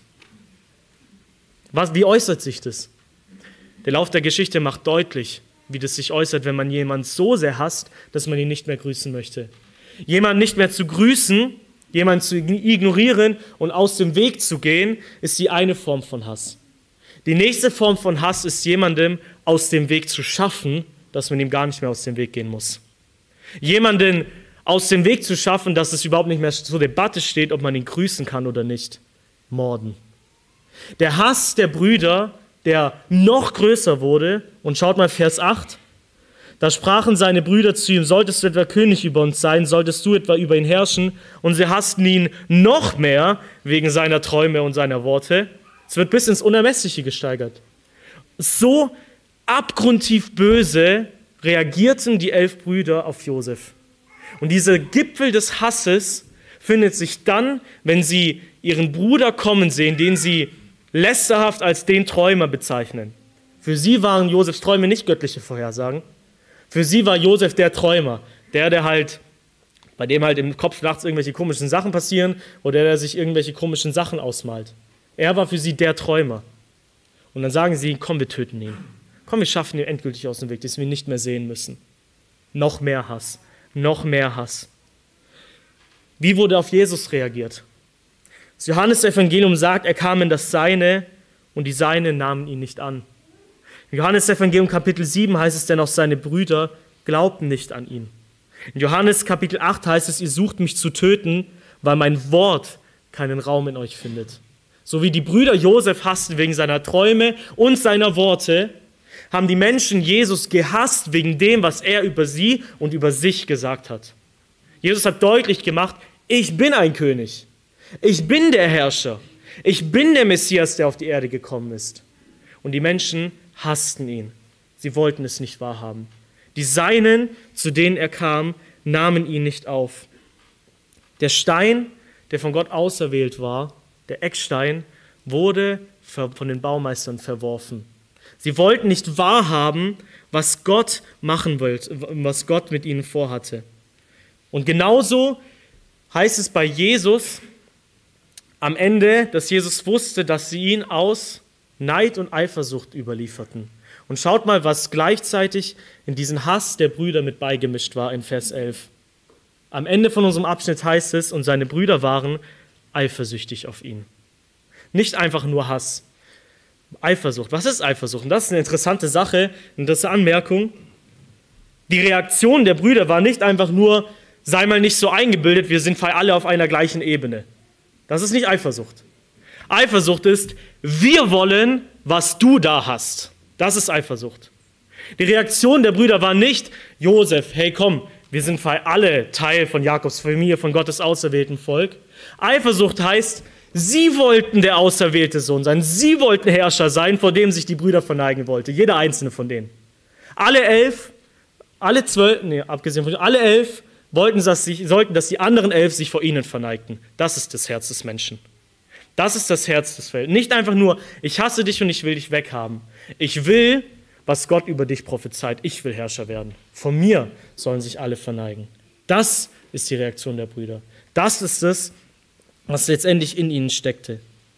Was, wie äußert sich das? Der Lauf der Geschichte macht deutlich, wie das sich äußert, wenn man jemanden so sehr hasst, dass man ihn nicht mehr grüßen möchte. Jemanden nicht mehr zu grüßen, jemanden zu ignorieren und aus dem Weg zu gehen, ist die eine Form von Hass. Die nächste Form von Hass ist, jemandem aus dem Weg zu schaffen, dass man ihm gar nicht mehr aus dem Weg gehen muss. Jemanden aus dem Weg zu schaffen, dass es überhaupt nicht mehr zur Debatte steht, ob man ihn grüßen kann oder nicht. Morden. Der Hass der Brüder, der noch größer wurde, und schaut mal Vers acht, da sprachen seine Brüder zu ihm, solltest du etwa König über uns sein, solltest du etwa über ihn herrschen, und sie hassten ihn noch mehr wegen seiner Träume und seiner Worte. Es wird bis ins Unermessliche gesteigert. So abgrundtief böse reagierten die elf Brüder auf Josef. Und dieser Gipfel des Hasses findet sich dann, wenn sie ihren Bruder kommen sehen, den sie lästerhaft als den Träumer bezeichnen. Für sie waren Josefs Träume nicht göttliche Vorhersagen. Für sie war Josef der Träumer, der, der halt, bei dem halt im Kopf nachts irgendwelche komischen Sachen passieren oder der sich irgendwelche komischen Sachen ausmalt. Er war für sie der Träumer. Und dann sagen sie, komm, wir töten ihn. Komm, wir schaffen ihn endgültig aus dem Weg, dass wir ihn nicht mehr sehen müssen. Noch mehr Hass, noch mehr Hass. Wie wurde auf Jesus reagiert? Das Johannes-Evangelium sagt, er kam in das Seine und die Seinen nahmen ihn nicht an. In Johannes Evangelium Kapitel sieben heißt es, denn auch seine Brüder glaubten nicht an ihn. In Johannes Kapitel acht heißt es, ihr sucht mich zu töten, weil mein Wort keinen Raum in euch findet. So wie die Brüder Josef hassten wegen seiner Träume und seiner Worte, haben die Menschen Jesus gehasst wegen dem, was er über sie und über sich gesagt hat. Jesus hat deutlich gemacht, ich bin ein König. Ich bin der Herrscher. Ich bin der Messias, der auf die Erde gekommen ist. Und die Menschen hassten ihn. Sie wollten es nicht wahrhaben. Die Seinen, zu denen er kam, nahmen ihn nicht auf. Der Stein, der von Gott auserwählt war, der Eckstein, wurde von den Baumeistern verworfen. Sie wollten nicht wahrhaben, was Gott machen wollte, was Gott mit ihnen vorhatte. Und genauso heißt es bei Jesus am Ende, dass Jesus wusste, dass sie ihn aus Neid und Eifersucht überlieferten. Und schaut mal, was gleichzeitig in diesen Hass der Brüder mit beigemischt war in Vers elf. Am Ende von unserem Abschnitt heißt es, und seine Brüder waren eifersüchtig auf ihn. Nicht einfach nur Hass. Eifersucht. Was ist Eifersucht? Und das ist eine interessante Sache, eine interessante Anmerkung. Die Reaktion der Brüder war nicht einfach nur, sei mal nicht so eingebildet, wir sind alle auf einer gleichen Ebene. Das ist nicht Eifersucht. Eifersucht ist, wir wollen, was du da hast. Das ist Eifersucht. Die Reaktion der Brüder war nicht, Josef, hey komm, wir sind alle Teil von Jakobs Familie, von Gottes auserwählten Volk. Eifersucht heißt, sie wollten der auserwählte Sohn sein. Sie wollten Herrscher sein, vor dem sich die Brüder verneigen wollten. Jeder einzelne von denen. Alle elf, alle zwölf, nee, abgesehen von alle elf wollten, dass sich, sollten, dass die anderen elf sich vor ihnen verneigten. Das ist das Herz des Menschen. Das ist das Herz des Feldes. Nicht einfach nur, ich hasse dich und ich will dich weghaben. Ich will, was Gott über dich prophezeit. Ich will Herrscher werden. Von mir sollen sich alle verneigen. Das ist die Reaktion der Brüder. Das ist es, was letztendlich in ihnen steckte.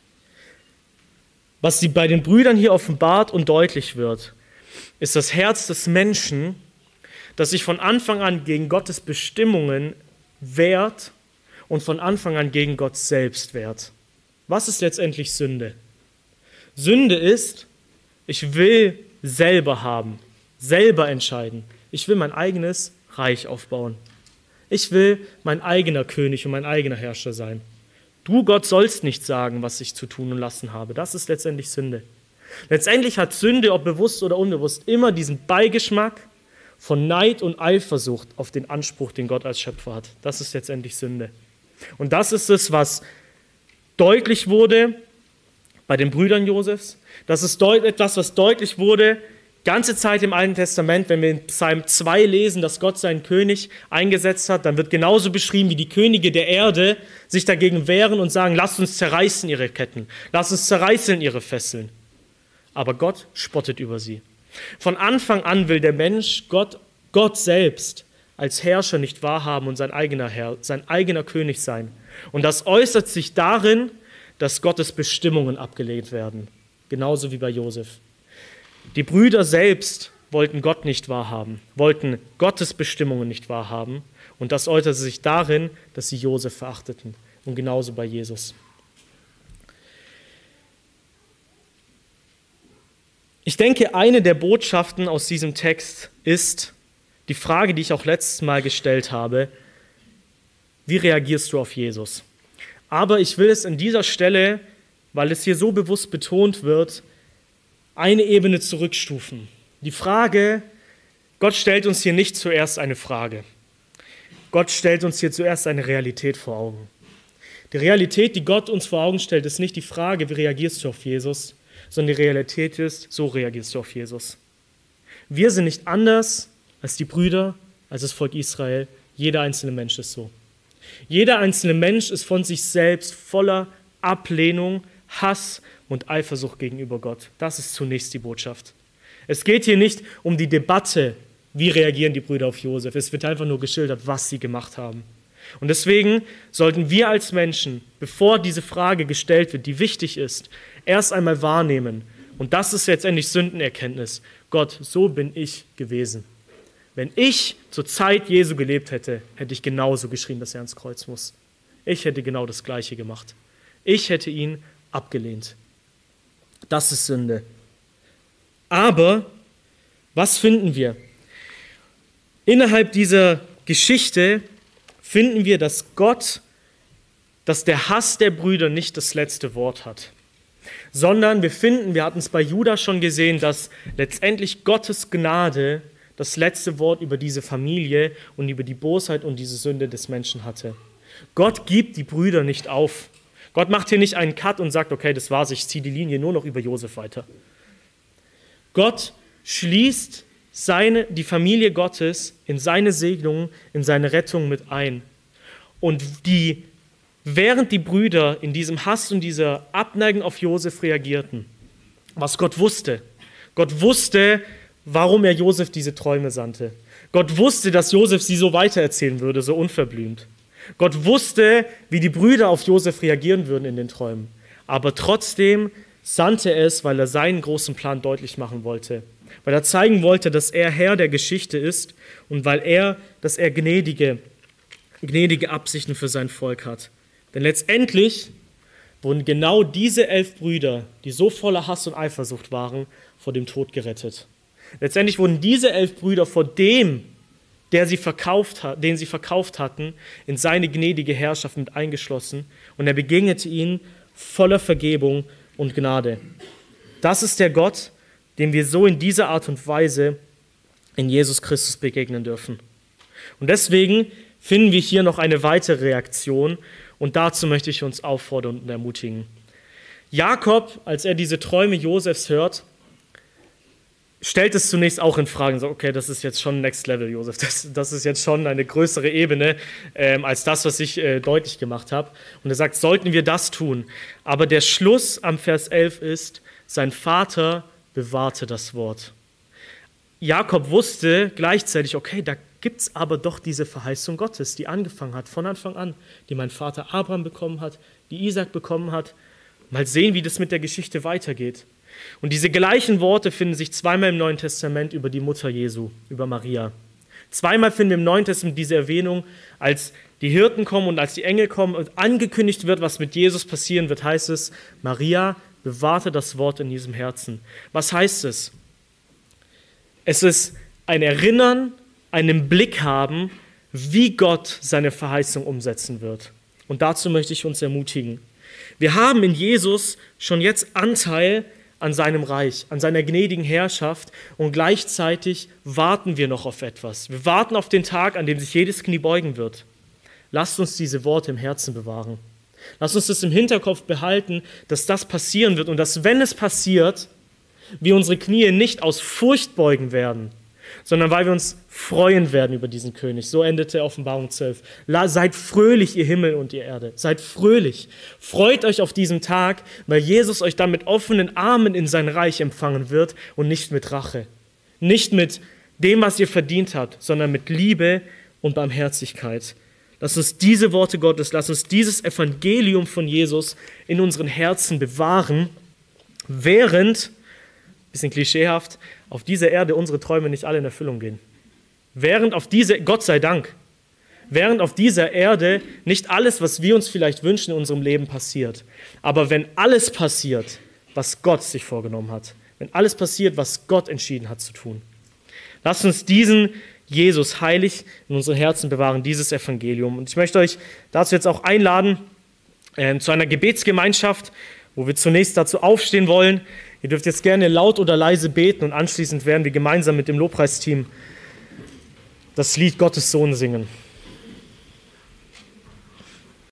Was sie bei den Brüdern hier offenbart und deutlich wird, ist das Herz des Menschen, das sich von Anfang an gegen Gottes Bestimmungen wehrt und von Anfang an gegen Gott selbst wehrt. Was ist letztendlich Sünde? Sünde ist, ich will selber haben, selber entscheiden. Ich will mein eigenes Reich aufbauen. Ich will mein eigener König und mein eigener Herrscher sein. Du, Gott, sollst nicht sagen, was ich zu tun und lassen habe. Das ist letztendlich Sünde. Letztendlich hat Sünde, ob bewusst oder unbewusst, immer diesen Beigeschmack von Neid und Eifersucht auf den Anspruch, den Gott als Schöpfer hat. Das ist letztendlich Sünde. Und das ist es, was deutlich wurde bei den Brüdern Josefs. Das ist etwas, was deutlich wurde ganze Zeit im Alten Testament, wenn wir in Psalm zwei lesen, dass Gott seinen König eingesetzt hat, dann wird genauso beschrieben, wie die Könige der Erde sich dagegen wehren und sagen, lasst uns zerreißen ihre Ketten, lasst uns zerreißen ihre Fesseln. Aber Gott spottet über sie. Von Anfang an will der Mensch Gott, Gott selbst als Herrscher nicht wahrhaben und sein eigener Herr, sein eigener König sein. Und das äußert sich darin, dass Gottes Bestimmungen abgelehnt werden. Genauso wie bei Josef. Die Brüder selbst wollten Gott nicht wahrhaben, wollten Gottes Bestimmungen nicht wahrhaben. Und das äußerte sich darin, dass sie Josef verachteten. Und genauso bei Jesus. Ich denke, eine der Botschaften aus diesem Text ist die Frage, die ich auch letztes Mal gestellt habe: Wie reagierst du auf Jesus? Aber ich will es an dieser Stelle, weil es hier so bewusst betont wird, eine Ebene zurückstufen. Die Frage, Gott stellt uns hier nicht zuerst eine Frage. Gott stellt uns hier zuerst eine Realität vor Augen. Die Realität, die Gott uns vor Augen stellt, ist nicht die Frage, wie reagierst du auf Jesus, sondern die Realität ist, so reagierst du auf Jesus. Wir sind nicht anders als die Brüder, als das Volk Israel. Jeder einzelne Mensch ist so. Jeder einzelne Mensch ist von sich selbst voller Ablehnung, Hass und Eifersucht gegenüber Gott. Das ist zunächst die Botschaft. Es geht hier nicht um die Debatte, wie reagieren die Brüder auf Josef. Es wird einfach nur geschildert, was sie gemacht haben. Und deswegen sollten wir als Menschen, bevor diese Frage gestellt wird, die wichtig ist, erst einmal wahrnehmen. Und das ist letztendlich Sündenerkenntnis. Gott, so bin ich gewesen. Wenn ich zur Zeit Jesu gelebt hätte, hätte ich genauso geschrien, dass er ans Kreuz muss. Ich hätte genau das Gleiche gemacht. Ich hätte ihn abgelehnt. Das ist Sünde. Aber was finden wir? Innerhalb dieser Geschichte finden wir, dass Gott, dass der Hass der Brüder nicht das letzte Wort hat, sondern wir finden, wir hatten es bei Judas schon gesehen, dass letztendlich Gottes Gnade das letzte Wort über diese Familie und über die Bosheit und diese Sünde des Menschen hatte. Gott gibt die Brüder nicht auf. Gott macht hier nicht einen Cut und sagt, okay, das war's, ich ziehe die Linie nur noch über Josef weiter. Gott schließt seine, die Familie Gottes in seine Segnung, in seine Rettung mit ein. Und die, während die Brüder in diesem Hass und dieser Abneigung auf Josef reagierten, was Gott wusste, Gott wusste, warum er Josef diese Träume sandte. Gott wusste, dass Josef sie so weitererzählen würde, so unverblümt. Gott wusste, wie die Brüder auf Josef reagieren würden in den Träumen. Aber trotzdem sandte er es, weil er seinen großen Plan deutlich machen wollte. Weil er zeigen wollte, dass er Herr der Geschichte ist und weil er, dass er gnädige, gnädige Absichten für sein Volk hat. Denn letztendlich wurden genau diese elf Brüder, die so voller Hass und Eifersucht waren, vor dem Tod gerettet. Letztendlich wurden diese elf Brüder vor dem, der sie verkauft hat, den sie verkauft hatten, in seine gnädige Herrschaft mit eingeschlossen und er begegnete ihnen voller Vergebung und Gnade. Das ist der Gott, dem wir so in dieser Art und Weise in Jesus Christus begegnen dürfen. Und deswegen finden wir hier noch eine weitere Reaktion und dazu möchte ich uns auffordern und ermutigen. Jakob, als er diese Träume Josefs hört, stellt es zunächst auch in Frage, so, okay, das ist jetzt schon Next Level, Josef, das, das ist jetzt schon eine größere Ebene ähm, als das, was ich äh, deutlich gemacht habe. Und er sagt, sollten wir das tun? Aber der Schluss am Vers elf ist, sein Vater bewahrte das Wort. Jakob wusste gleichzeitig, okay, da gibt es aber doch diese Verheißung Gottes, die angefangen hat von Anfang an, die mein Vater Abraham bekommen hat, die Isaac bekommen hat. Mal sehen, wie das mit der Geschichte weitergeht. Und diese gleichen Worte finden sich zweimal im Neuen Testament über die Mutter Jesu, über Maria. Zweimal finden wir im Neuen Testament diese Erwähnung, als die Hirten kommen und als die Engel kommen und angekündigt wird, was mit Jesus passieren wird, heißt es, Maria bewahrte das Wort in diesem Herzen. Was heißt es? Es ist ein Erinnern, einen Blick haben, wie Gott seine Verheißung umsetzen wird. Und dazu möchte ich uns ermutigen. Wir haben in Jesus schon jetzt Anteil an seinem Reich, an seiner gnädigen Herrschaft und gleichzeitig warten wir noch auf etwas. Wir warten auf den Tag, an dem sich jedes Knie beugen wird. Lasst uns diese Worte im Herzen bewahren. Lasst uns das im Hinterkopf behalten, dass das passieren wird und dass, wenn es passiert, wir unsere Knie nicht aus Furcht beugen werden, sondern weil wir uns freuen werden über diesen König. So endete Offenbarung zwölf. Seid fröhlich, ihr Himmel und ihr Erde. Seid fröhlich. Freut euch auf diesen Tag, weil Jesus euch dann mit offenen Armen in sein Reich empfangen wird und nicht mit Rache. Nicht mit dem, was ihr verdient habt, sondern mit Liebe und Barmherzigkeit. Lasst uns diese Worte Gottes, lasst uns dieses Evangelium von Jesus in unseren Herzen bewahren, während, bisschen klischeehaft, auf dieser Erde unsere Träume nicht alle in Erfüllung gehen. Während auf diese, Gott sei Dank, während auf dieser Erde nicht alles, was wir uns vielleicht wünschen, in unserem Leben passiert. Aber wenn alles passiert, was Gott sich vorgenommen hat, wenn alles passiert, was Gott entschieden hat zu tun, lasst uns diesen Jesus heilig in unseren Herzen bewahren, dieses Evangelium. Und ich möchte euch dazu jetzt auch einladen, äh, zu einer Gebetsgemeinschaft, wo wir zunächst dazu aufstehen wollen. Ihr dürft jetzt gerne laut oder leise beten und anschließend werden wir gemeinsam mit dem Lobpreisteam das Lied Gottes Sohn singen.